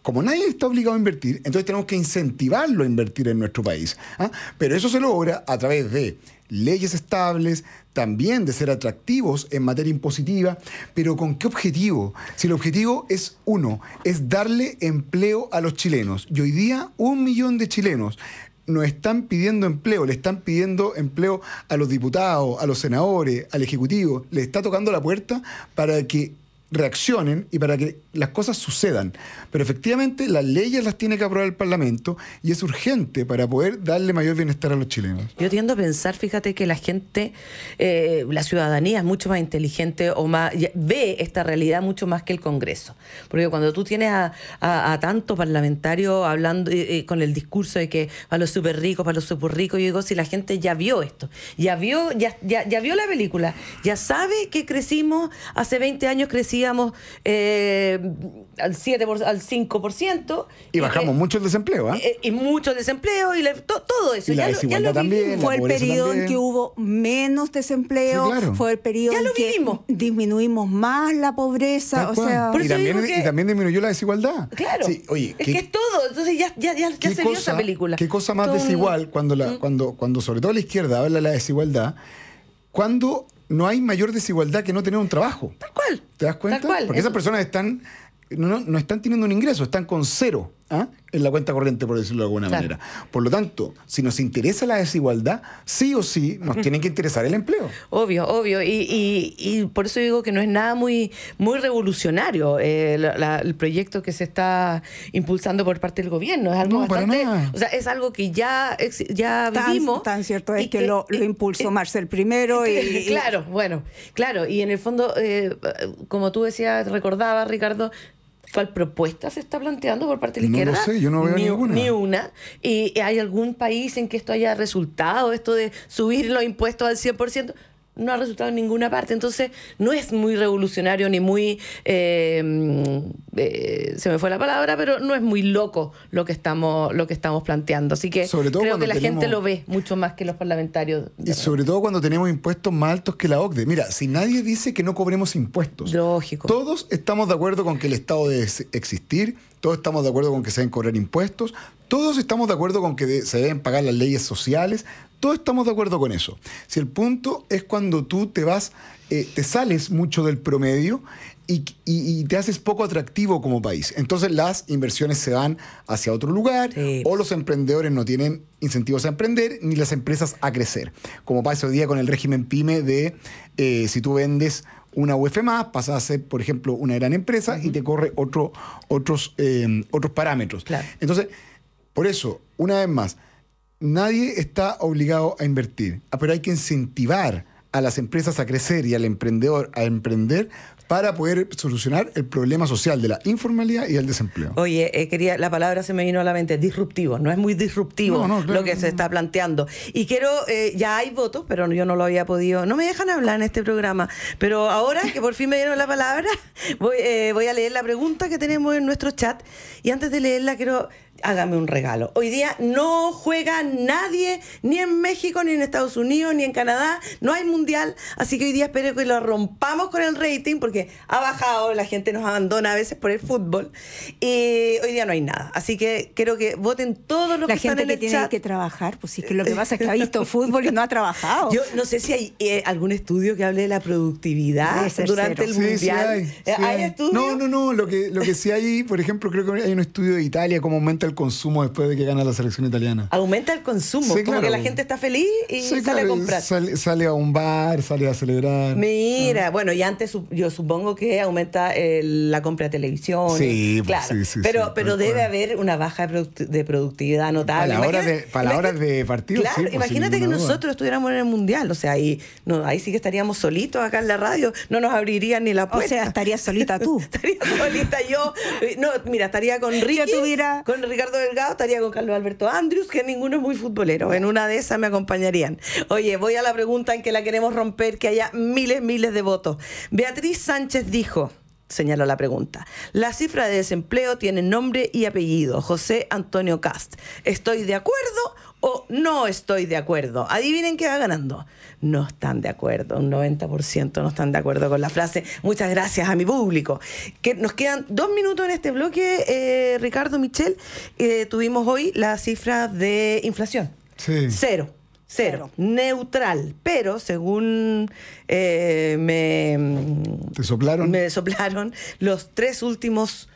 como nadie está obligado a invertir, entonces tenemos que incentivarlo a invertir en nuestro país. ¿ah? Pero eso se logra a través de leyes estables, también de ser atractivos en materia impositiva, pero ¿con qué objetivo? Si el objetivo es uno, es darle empleo a los chilenos. Y hoy día un millón de chilenos nos están pidiendo empleo, le están pidiendo empleo a los diputados, a los senadores, al Ejecutivo, le está tocando la puerta para que reaccionen y para que las cosas sucedan. Pero efectivamente las leyes las tiene que aprobar el Parlamento y es urgente para poder darle mayor bienestar a los chilenos. Yo tiendo a pensar, fíjate, que la gente, eh, la ciudadanía es mucho más inteligente o más ve esta realidad mucho más que el Congreso. Porque cuando tú tienes a, a, a tanto parlamentario hablando eh, con el discurso de que para los súper ricos, para los súper ricos, yo digo, si la gente ya vio esto, ya vio, ya, ya, ya vio la película, ya sabe que crecimos, hace veinte años crecimos Eh, al siete por, al cinco por ciento y, y bajamos que, mucho el desempleo ¿eh? eh, y mucho desempleo y le, to, todo eso y la ya desigualdad lo, ya lo también, fue el periodo también. en que hubo menos desempleo, sí, claro. Fue el periodo ya en lo que vivimos. disminuimos más la pobreza, o sea, y, también, que, y también disminuyó la desigualdad. Claro, sí, oye, es ¿qué, que es todo, entonces ya, ya, ya, ya se cosa, vio esa película. Qué cosa más todo desigual cuando, la, ¿Mm? cuando, cuando sobre todo la izquierda habla de la desigualdad, cuando no hay mayor desigualdad que no tener un trabajo. Tal cual. ¿Te das cuenta? Tal cual. Porque esas personas están no, no están teniendo un ingreso, están con cero ¿ah? en la cuenta corriente, por decirlo de alguna claro. manera. Por lo tanto, si nos interesa la desigualdad, sí o sí nos mm. tiene que interesar el empleo. Obvio, obvio. Y, y, y por eso digo que no es nada muy, muy revolucionario eh, la, la, el proyecto que se está impulsando por parte del gobierno. Es algo no, bastante. Para nada. O sea, es algo que ya, ya tan, vivimos. Tan cierto es que, que lo, lo impulsó eh, Marcel primero. Y, y, claro, bueno, claro. Y en el fondo, eh, como tú decías, recordabas, Ricardo, ¿cuál propuesta se está planteando por parte de la no izquierda? No lo sé, yo no veo ni, ninguna. Ni una. ¿Y hay algún país en que esto haya resultado, esto de subir los impuestos al cien por ciento? No ha resultado en ninguna parte. Entonces, no es muy revolucionario ni muy... Eh, eh, se me fue la palabra, pero no es muy loco lo que estamos lo que estamos planteando. Así que sobre todo creo que la tenemos, gente lo ve mucho más que los parlamentarios. Y sobre todo cuando tenemos impuestos más altos que la O C D E. Mira, si nadie dice que no cobremos impuestos. Lógico. Todos estamos de acuerdo con que el Estado debe existir, todos estamos de acuerdo con que se deben cobrar impuestos, todos estamos de acuerdo con que de, se deben pagar las leyes sociales, todos estamos de acuerdo con eso. Si el punto es cuando tú te vas, eh, te sales mucho del promedio y, y, y te haces poco atractivo como país. Entonces las inversiones se van hacia otro lugar, sí. o los emprendedores no tienen incentivos a emprender, ni las empresas a crecer. Como pasa hoy día con el régimen PYME de eh, si tú vendes una U F más, pasas a ser, por ejemplo, una gran empresa uh-huh. y te corre otro, otros, eh, otros parámetros. Claro. Entonces, por eso, una vez más, nadie está obligado a invertir, pero hay que incentivar a las empresas a crecer y al emprendedor a emprender para poder solucionar el problema social de la informalidad y el desempleo. Oye, eh, quería, la palabra se me vino a la mente, disruptivo. No es muy disruptivo no, no, claro, lo que no, se está planteando. Y quiero, eh, ya hay votos, pero yo no lo había podido, no me dejan hablar en este programa, pero ahora que por fin me dieron la palabra, voy, eh, voy a leer la pregunta que tenemos en nuestro chat, y antes de leerla quiero... Hágame un regalo. Hoy día no juega nadie, ni en México, ni en Estados Unidos, ni en Canadá. No hay mundial, así que hoy día espero que lo rompamos con el rating, porque ha bajado, la gente nos abandona a veces por el fútbol. Y hoy día no hay nada. Así que quiero que voten todos los la que gente están en que el tiene chat. que trabajar, pues sí, que lo que pasa es que ha visto fútbol y no ha trabajado. Yo no sé si hay eh, algún estudio que hable de la productividad durante cero. el sí, mundial. Sí, hay, sí ¿Hay hay. estudios? No, no, no. Lo que, lo que sí hay, por ejemplo, creo que hay un estudio de Italia, cómo aumenta el consumo después de que gana la selección italiana. Aumenta el consumo, sí, como claro. que la gente está feliz y sí, sale claro, a comprar. Sale, sale a un bar, sale a celebrar. Mira, ah. bueno, y antes yo supongo que aumenta el, la compra de televisión. Sí, claro. sí, sí, pero sí, pero debe bueno. haber una baja de, product- de productividad notable. Para la hora de, para la hora de partido, claro, sí, pues, imagínate que nosotros estuviéramos en el mundial, o sea, ahí, no, ahí sí que estaríamos solitos acá en la radio, no nos abrirían ni la puerta. O sea, estarías solita tú. Estaría solita yo. No, mira, estaría con Ricky, tuviera... con Ricardo Delgado, estaría con Carlos Alberto Andrews, que ninguno es muy futbolero. En una de esas me acompañarían. Oye, voy a la pregunta en que la queremos romper, que haya miles, miles de votos. Beatriz Sánchez dijo, señaló la pregunta, la cifra de desempleo tiene nombre y apellido, José Antonio Cast. ¿Estoy de acuerdo o no estoy de acuerdo. Adivinen qué va ganando. No están de acuerdo, un noventa por ciento no están de acuerdo con la frase. Muchas gracias a mi público. Que nos quedan dos minutos en este bloque, eh, Ricardo, Michelle. Eh, tuvimos hoy la cifra de inflación. Sí. Cero. Cero, neutral, pero según eh, me, ¿Te soplaron? me soplaron, los tres últimos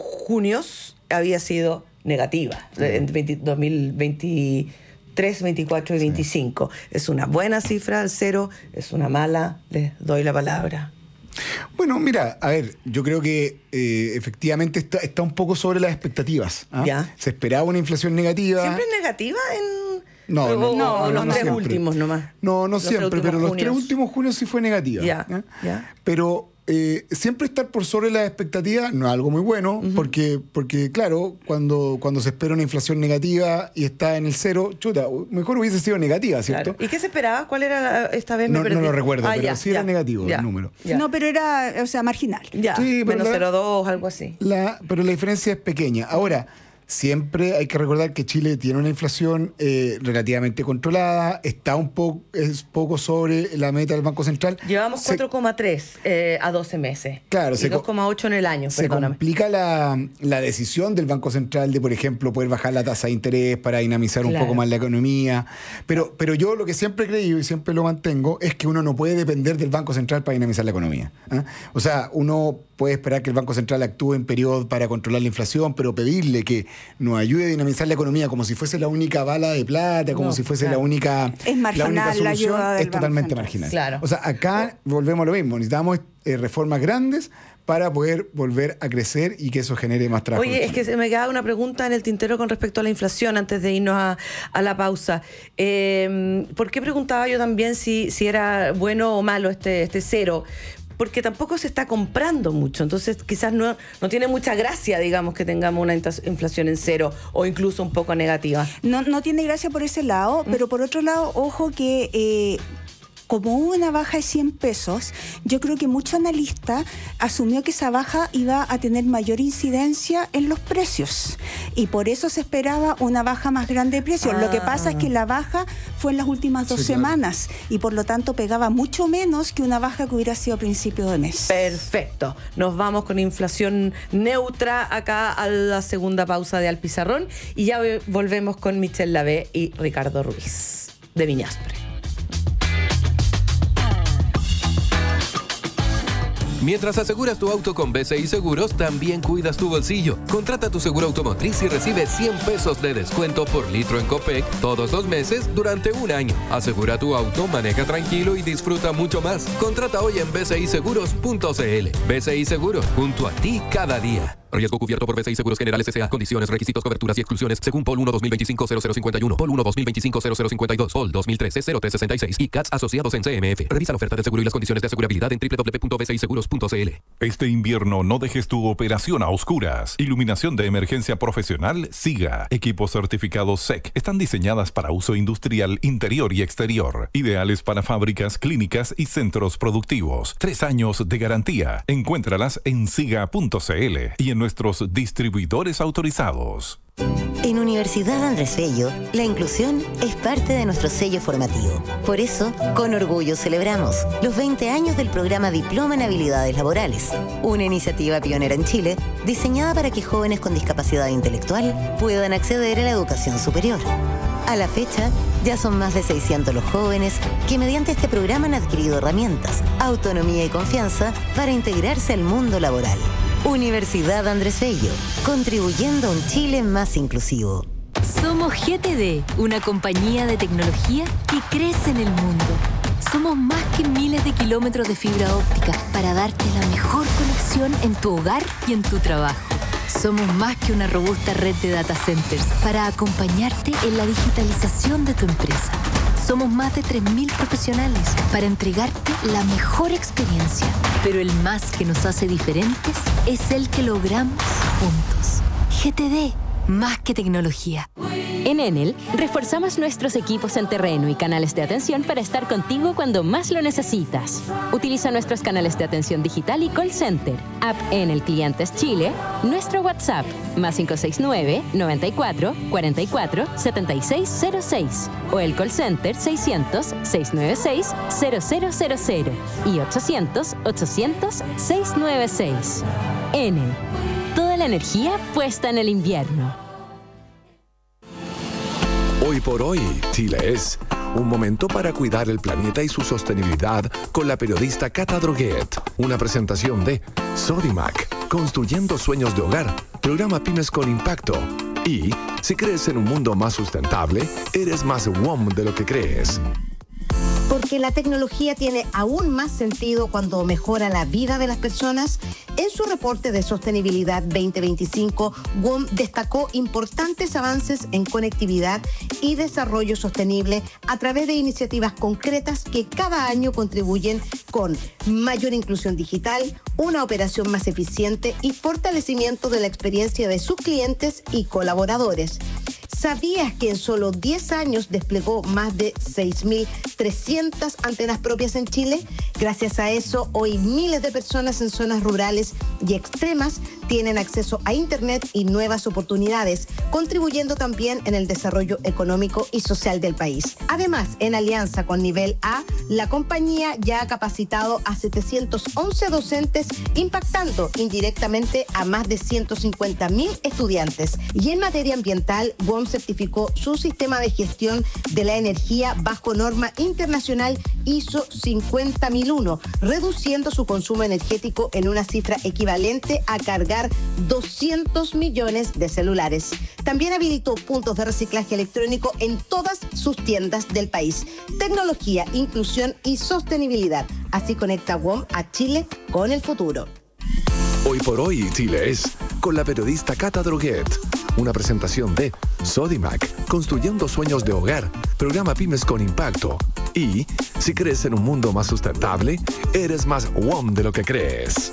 junios había sido negativa, en dos mil veintitrés, veinticuatro y veinticinco. Sí. Es una buena cifra, el cero, es una mala, les doy la palabra. Bueno, mira, a ver, yo creo que eh, efectivamente está, está un poco sobre las expectativas. ¿Ah? Ya. Se esperaba una inflación negativa. ¿Siempre es negativa en...? No, o, no, no, o los no, no tres siempre. últimos nomás. No, no los siempre, pero los tres últimos junios sí fue negativa. Ya, ¿eh? ya. Pero eh, siempre estar por sobre las expectativas no es algo muy bueno, uh-huh. porque, porque claro, cuando, cuando se espera una inflación negativa y está en el cero, chuta, mejor hubiese sido negativa, ¿cierto? Claro. ¿Y qué se esperaba? ¿Cuál era la, esta vez? No, me perdí. no lo recuerdo, ah, pero ya, sí ya, era negativo ya, el número. Ya. No, pero era, o sea, marginal. Ya, sí, menos la, cero coma dos, algo así. La, pero la diferencia es pequeña. Ahora, siempre hay que recordar que Chile tiene una inflación eh, relativamente controlada, está un poco es poco sobre la meta del Banco Central. Llevamos cuatro coma tres eh, a doce meses. Claro, y dos coma ocho en el año, se perdóname. complica la, la decisión del Banco Central de, por ejemplo, poder bajar la tasa de interés para dinamizar claro. un poco más la economía. Pero, pero yo lo que siempre he creído y siempre lo mantengo es que uno no puede depender del Banco Central para dinamizar la economía. ¿eh? O sea, uno puede esperar que el Banco Central actúe en periodo para controlar la inflación, pero pedirle que nos ayude a dinamizar la economía como si fuese la única bala de plata, como no, si fuese claro. la única es marginal, la única solución, la es totalmente marginal. Claro. O sea, acá volvemos a lo mismo, necesitamos eh, reformas grandes para poder volver a crecer y que eso genere más trabajo. Oye, es que se me queda una pregunta en el tintero con respecto a la inflación antes de irnos a, a la pausa. Eh, ¿Por qué preguntaba yo también si, si era bueno o malo este, este cero? Porque tampoco se está comprando mucho, entonces quizás no, no tiene mucha gracia, digamos, que tengamos una inflación en cero o incluso un poco negativa. No, no tiene gracia por ese lado, mm. pero por otro lado, ojo que... Eh, como hubo una baja de cien pesos, yo creo que mucho analista asumió que esa baja iba a tener mayor incidencia en los precios y por eso se esperaba una baja más grande de precios. Ah. Lo que pasa es que la baja fue en las últimas dos sí, semanas claro. y por lo tanto pegaba mucho menos que una baja que hubiera sido a principio de mes. Perfecto. Nos vamos con inflación neutra acá a la segunda pausa de Al Pizarrón y ya volvemos con Michelle Lavé y Ricardo Ruiz de Viñaspre. Mientras aseguras tu auto con B C I Seguros, también cuidas tu bolsillo. Contrata tu seguro automotriz y recibe cien pesos de descuento por litro en Copec todos los meses durante un año. Asegura tu auto, maneja tranquilo y disfruta mucho más. Contrata hoy en b c i seguros punto c l. B C I Seguros, junto a ti cada día. Riesgo cubierto por B C I Seguros Generales S A. Condiciones, requisitos, coberturas y exclusiones según Pol uno dos mil veinticinco cero cero cincuenta y uno, Pol uno dos mil veinticinco cero cero cincuenta y dos, Pol dos mil trece cero tres sesenta y seis y C A T S asociados en C M F. Revisa la oferta de seguro y las condiciones de asegurabilidad en doble u doble u doble u punto b c i seguros punto c l. Este invierno no dejes tu operación a oscuras. Iluminación de emergencia profesional SIGA. Equipos certificados S E C. Están diseñadas para uso industrial interior y exterior. Ideales para fábricas, clínicas y centros productivos. Tres años de garantía. Encuéntralas en siga punto c l y en nuestros distribuidores distribuidores autorizados. En Universidad Andrés Bello, la inclusión es parte de nuestro sello formativo. Por eso, con orgullo celebramos los veinte años del programa Diploma en Habilidades Laborales, una iniciativa pionera en Chile diseñada para que jóvenes con discapacidad intelectual puedan acceder a la educación superior. A la fecha, ya son más de seiscientos los jóvenes que mediante este programa han adquirido herramientas, autonomía y confianza para integrarse al mundo laboral. Universidad Andrés Bello, contribuyendo a un Chile más inclusivo. Somos G T D, una compañía de tecnología que crece en el mundo. Somos más que miles de kilómetros de fibra óptica para darte la mejor conexión en tu hogar y en tu trabajo. Somos más que una robusta red de data centers para acompañarte en la digitalización de tu empresa. Somos más de tres mil profesionales para entregarte la mejor experiencia. Pero el más que nos hace diferentes es el que logramos juntos. G T D, más que tecnología. En Enel, reforzamos nuestros equipos en terreno y canales de atención para estar contigo cuando más lo necesitas. Utiliza nuestros canales de atención digital y call center, app Enel Clientes Chile, nuestro WhatsApp, más cinco seis nueve, noventa y cuatro, cuarenta y cuatro, setenta y seis cero seis, o el call center seiscientos, seiscientos noventa y seis, cero cero cero cero y ochocientos, ochocientos, seiscientos noventa y seis. Enel, toda la energía puesta en el invierno. Hoy por hoy, Chile es un momento para cuidar el planeta y su sostenibilidad con la periodista Cata Droguet. Una presentación de Sodimac, construyendo sueños de hogar, programa Pymes con Impacto. Y si crees en un mundo más sustentable, eres más W O M de lo que crees. Porque la tecnología tiene aún más sentido cuando mejora la vida de las personas. En su reporte de sostenibilidad veinte veinticinco, W O M destacó importantes avances en conectividad y desarrollo sostenible a través de iniciativas concretas que cada año contribuyen con mayor inclusión digital, una operación más eficiente y fortalecimiento de la experiencia de sus clientes y colaboradores. ¿Sabías que en solo diez años desplegó más de seis mil trescientas antenas propias en Chile? Gracias a eso, hoy miles de personas en zonas rurales y extremas tienen acceso a Internet y nuevas oportunidades, contribuyendo también en el desarrollo económico y social del país. Además, en alianza con Nivel A, la compañía ya ha capacitado a setecientos once docentes, impactando indirectamente a más de ciento cincuenta mil estudiantes. Y en materia ambiental, W O M certificó su sistema de gestión de la energía bajo norma internacional I S O cincuenta mil uno, reduciendo su consumo energético en una cifra equivalente a cargar doscientos millones de celulares. También habilitó puntos de reciclaje electrónico en todas sus tiendas del país. Tecnología, inclusión y sostenibilidad. Así conecta W O M a Chile con el futuro. Hoy por hoy, Chile es con la periodista Cata Droguet. Una presentación de Sodimac, construyendo sueños de hogar, programa Pymes con Impacto. Y si crees en un mundo más sustentable, eres más W O M de lo que crees.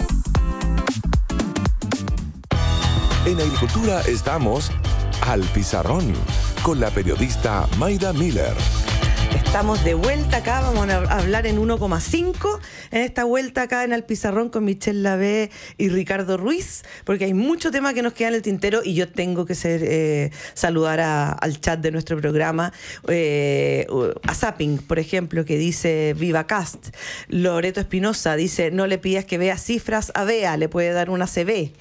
En Agricultura estamos al pizarrón con la periodista Mayda Miller. Estamos de vuelta acá, vamos a hablar en uno coma cinco, en esta vuelta acá en Al Pizarrón con Michelle Lavé y Ricardo Ruiz, porque hay mucho tema que nos queda en el tintero y yo tengo que ser, eh, saludar a, al chat de nuestro programa, eh, a Zapping, por ejemplo, que dice Viva Cast. Loreto Espinosa dice, no le pidas que vea cifras a Bea, le puede dar una C B.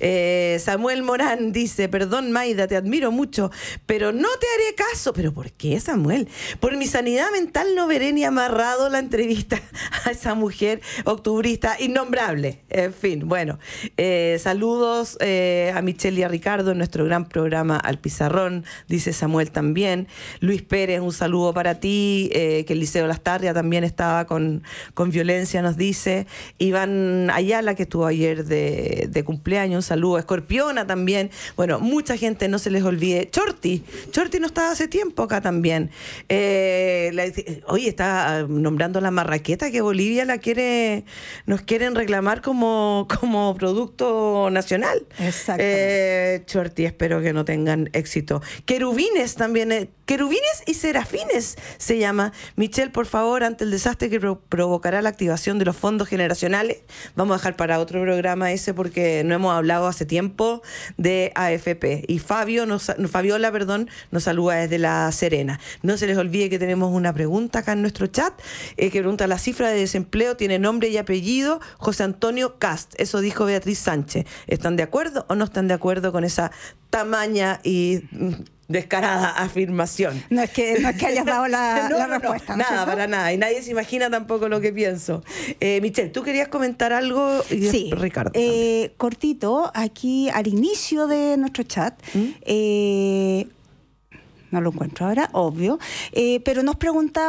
Eh, Samuel Morán dice, perdón Mayda, te admiro mucho, pero no te haré caso. ¿Pero por qué, Samuel? Por mi sanidad mental no veré ni amarrado la entrevista a esa mujer octubrista innombrable. En fin, bueno, eh, saludos eh, a Michelle y a Ricardo en nuestro gran programa Al Pizarrón, dice Samuel también. Luis Pérez, un saludo para ti, eh, que el Liceo Lastarria también estaba con, con violencia, nos dice. Iván Ayala, que estuvo ayer de, de cumpleaños, un saludo. Escorpiona también. Bueno, mucha gente, no se les olvide. Chorti, Chorti no estaba hace tiempo acá también. Eh, La, oye, está nombrando la marraqueta que Bolivia la quiere, nos quieren reclamar como, como producto nacional. Exacto. Eh, Chorti, espero que no tengan éxito. Querubines también, eh, Querubines y Serafines se llama. Michelle, por favor, ante el desastre que pro- provocará la activación de los fondos generacionales, vamos a dejar para otro programa ese porque no hemos hablado hace tiempo de A F P. Y Fabio nos, Fabiola, perdón, nos saluda desde La Serena. No se les olvide que tenemos una pregunta acá en nuestro chat, eh, que pregunta, la cifra de desempleo tiene nombre y apellido, José Antonio Cast. Eso dijo Beatriz Sánchez. ¿Están de acuerdo o no están de acuerdo con esa tamaña y mm, descarada afirmación? No es que, no es que hayas dado la, no, la no, respuesta. No, ¿no? nada, para nada. Y nadie se imagina tampoco lo que pienso. Eh, Michelle, ¿tú querías comentar algo? Y Sí, Ricardo. Eh, cortito, aquí al inicio de nuestro chat, ¿Mm? eh, no lo encuentro ahora, obvio, eh, pero nos preguntaban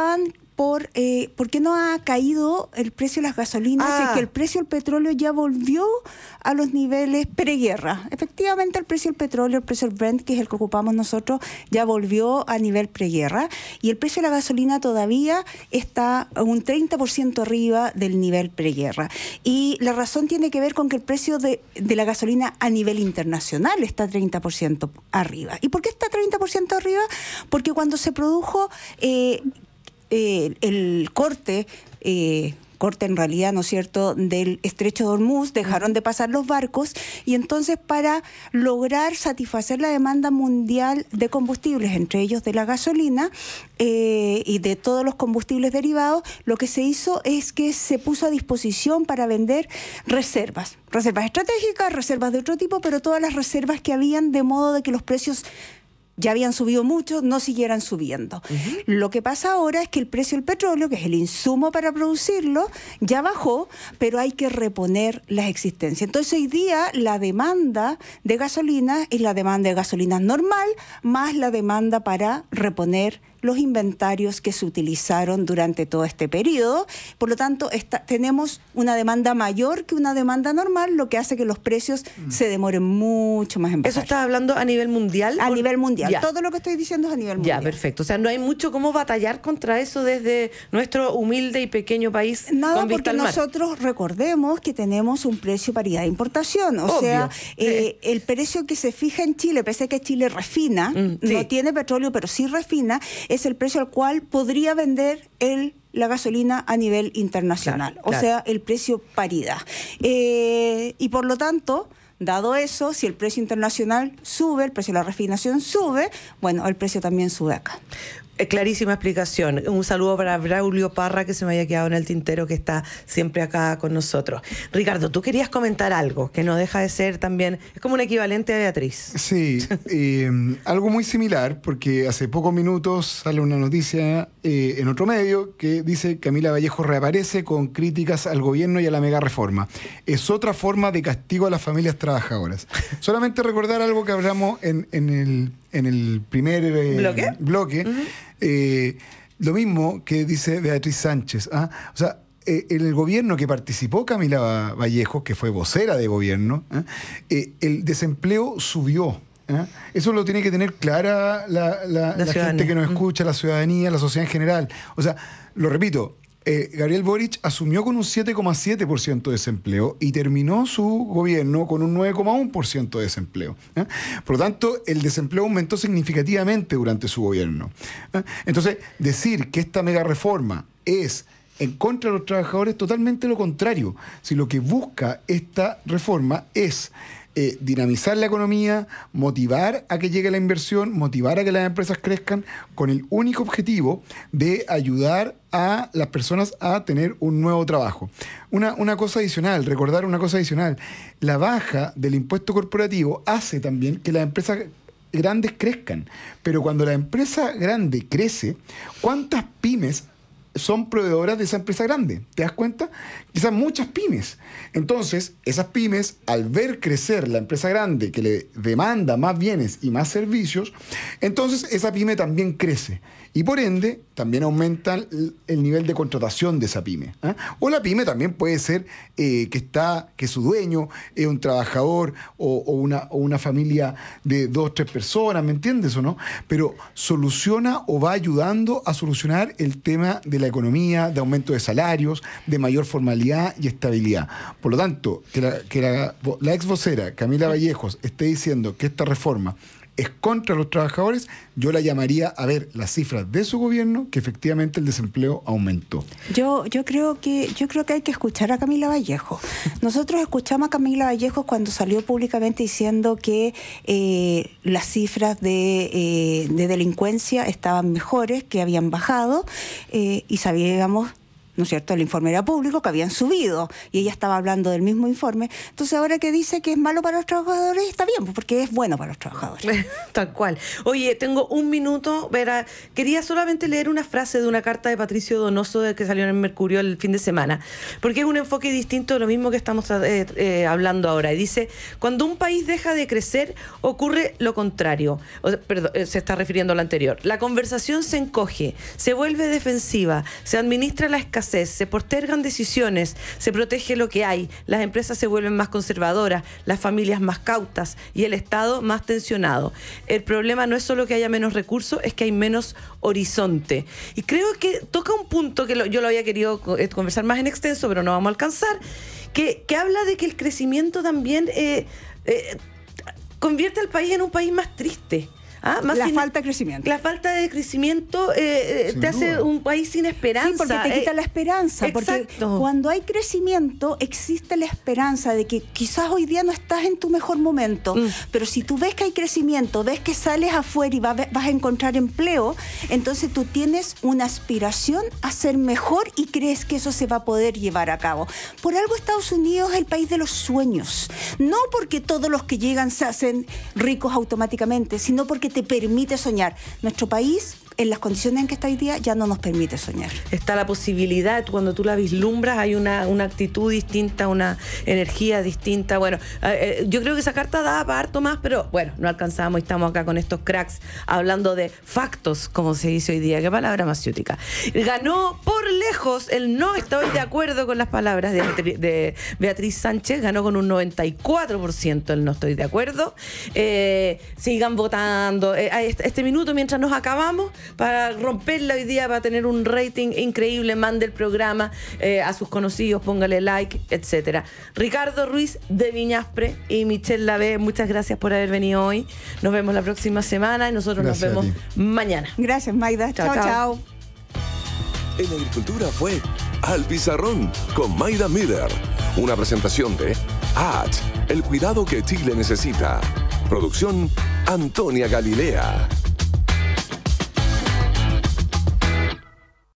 por eh, por qué no ha caído el precio de las gasolinas, Ah. y es que el precio del petróleo ya volvió a los niveles preguerra. Efectivamente, el precio del petróleo, el precio del Brent, que es el que ocupamos nosotros, ya volvió a nivel preguerra, y el precio de la gasolina todavía está un treinta por ciento arriba del nivel preguerra. Y la razón tiene que ver con que el precio de, de la gasolina a nivel internacional está treinta por ciento arriba. ¿Y por qué está treinta por ciento arriba? Porque cuando se produjo eh, eh, el corte, eh, corte en realidad, ¿no es cierto?, del estrecho de Hormuz, dejaron de pasar los barcos, y entonces para lograr satisfacer la demanda mundial de combustibles, entre ellos de la gasolina eh, y de todos los combustibles derivados, lo que se hizo es que se puso a disposición para vender reservas, reservas estratégicas, reservas de otro tipo, pero todas las reservas que habían, de modo de que los precios ya habían subido mucho, no siguieran subiendo. Uh-huh. Lo que pasa ahora es que el precio del petróleo, que es el insumo para producirlo, ya bajó, pero hay que reponer las existencias. Entonces hoy día la demanda de gasolina es la demanda de gasolina normal, más la demanda para reponer los inventarios que se utilizaron durante todo este periodo. Por lo tanto, esta, tenemos una demanda mayor que una demanda normal, lo que hace que los precios mm. se demoren mucho más en bajar. ¿Eso está hablando a nivel mundial? A nivel mundial. Ya. Todo lo que estoy diciendo es a nivel mundial. Ya, perfecto. O sea, no hay mucho cómo batallar contra eso desde nuestro humilde y pequeño país. Nada, con vista porque al mar. nosotros recordemos que tenemos un precio paridad de importación. O Obvio. sea, eh, el precio que se fija en Chile, pese a que Chile refina, mm, sí. no tiene petróleo, pero sí refina, es el precio al cual podría vender el la gasolina a nivel internacional, claro, o claro. sea, el precio paridad. Eh, y por lo tanto, dado eso, si el precio internacional sube, el precio de la refinación sube, bueno, el precio también sube acá. Clarísima explicación. Un saludo para Braulio Parra, que se me había quedado en el tintero, que está siempre acá con nosotros. Ricardo, tú querías comentar algo que no deja de ser también, es como un equivalente a Beatriz. Sí, eh, algo muy similar, porque hace pocos minutos sale una noticia eh, en otro medio que dice Camila Vallejo reaparece con críticas al gobierno y a la mega reforma. Es otra forma de castigo a las familias trabajadoras. Solamente recordar algo que hablamos en, en el en el primer eh, bloque, bloque uh-huh. eh, lo mismo que dice Beatriz Sánchez. ¿ah? O sea, eh, en el gobierno que participó Camila Vallejo, que fue vocera de gobierno, ¿eh? Eh, el desempleo subió. ¿eh? Eso lo tiene que tener clara la, la, la, la gente que nos escucha, uh-huh. la ciudadanía, la sociedad en general. O sea, lo repito, Eh, Gabriel Boric asumió con un siete coma siete por ciento de desempleo y terminó su gobierno con un nueve coma uno por ciento de desempleo. ¿eh? Por lo tanto, el desempleo aumentó significativamente durante su gobierno. ¿eh? Entonces, decir que esta mega reforma es en contra de los trabajadores es totalmente lo contrario. Si lo que busca esta reforma es Eh, dinamizar la economía, motivar a que llegue la inversión, motivar a que las empresas crezcan, con el único objetivo de ayudar a las personas a tener un nuevo trabajo. Una, una cosa adicional, recordar una cosa adicional, la baja del impuesto corporativo hace también que las empresas grandes crezcan, pero cuando la empresa grande crece, ¿cuántas pymes son proveedoras de esa empresa grande? ¿Te das cuenta? Quizás muchas pymes. Entonces, esas pymes, al ver crecer la empresa grande que le demanda más bienes y más servicios, entonces esa pyme también crece. Y por ende, también aumenta el, el nivel de contratación de esa pyme. ¿eh? O la pyme también puede ser eh, que está, que su dueño es un trabajador o, o, una, o una familia de dos o tres personas, ¿me entiendes o no? Pero soluciona o va ayudando a solucionar el tema de la economía, de aumento de salarios, de mayor formalidad y estabilidad. Por lo tanto, que la, que la, la ex vocera Camila Vallejos esté diciendo que esta reforma es contra los trabajadores, yo la llamaría a ver las cifras de su gobierno, que efectivamente el desempleo aumentó. Yo yo creo que yo creo que hay que escuchar a Camila Vallejo. Nosotros escuchamos a Camila Vallejo cuando salió públicamente diciendo que eh, las cifras de, eh, de delincuencia estaban mejores, que habían bajado, eh, y sabíamos ¿no es cierto? El informe era público, que habían subido, y ella estaba hablando del mismo informe. Entonces ahora que dice que es malo para los trabajadores, está bien, pues, porque es bueno para los trabajadores. Tal cual. Oye, tengo un minuto, Vera. Quería solamente leer una frase de una carta de Patricio Donoso de que salió en el Mercurio el fin de semana, porque es un enfoque distinto de lo mismo que estamos eh, eh, hablando ahora. Y dice, cuando un país deja de crecer, ocurre lo contrario. O sea, perdón, eh, se está refiriendo a lo anterior. La conversación se encoge, se vuelve defensiva, se administra la escasez, se postergan decisiones, se protege lo que hay, las empresas se vuelven más conservadoras, las familias más cautas y el Estado más tensionado. El problema no es solo que haya menos recursos, es que hay menos horizonte. Y creo que toca un punto que lo, yo lo había querido conversar más en extenso, pero no vamos a alcanzar, que, que habla de que el crecimiento también eh, eh, convierte al país en un país más triste. Ah, más la sin, falta de crecimiento. La falta de crecimiento eh, te duda. hace un país sin esperanza. Sí, porque te quita eh, la esperanza. Exacto. Porque cuando hay crecimiento, existe la esperanza de que quizás hoy día no estás en tu mejor momento, mm. pero si tú ves que hay crecimiento, ves que sales afuera y va, vas a encontrar empleo, entonces tú tienes una aspiración a ser mejor y crees que eso se va a poder llevar a cabo. Por algo Estados Unidos es el país de los sueños. No porque todos los que llegan se hacen ricos automáticamente, sino porque te permite soñar. Nuestro país, en las condiciones en que está hoy día, ya no nos permite soñar. Está la posibilidad, cuando tú la vislumbras, hay una, una actitud distinta, una energía distinta. Bueno, eh, yo creo que esa carta da para harto más, pero bueno, no alcanzamos y estamos acá con estos cracks hablando de factos, como se dice hoy día. Qué palabra más ciútica. Ganó por lejos el no estoy de acuerdo con las palabras de, de Beatriz Sánchez, ganó con un noventa y cuatro por ciento el no estoy de acuerdo. Eh, sigan votando. Este, este minuto mientras nos acabamos para romperla hoy día, para tener un rating increíble. Mande el programa eh, a sus conocidos, póngale like, etcétera. Ricardo Ruiz de Viñaspre y Michelle Lavé, muchas gracias por haber venido hoy. Nos vemos la próxima semana y nosotros gracias nos vemos mañana. Gracias, Maida. Chao, chao. chao. En Agricultura fue Al Pizarrón con Maida Miller. Una presentación de A T, el cuidado que Chile necesita. Producción Antonia Galilea.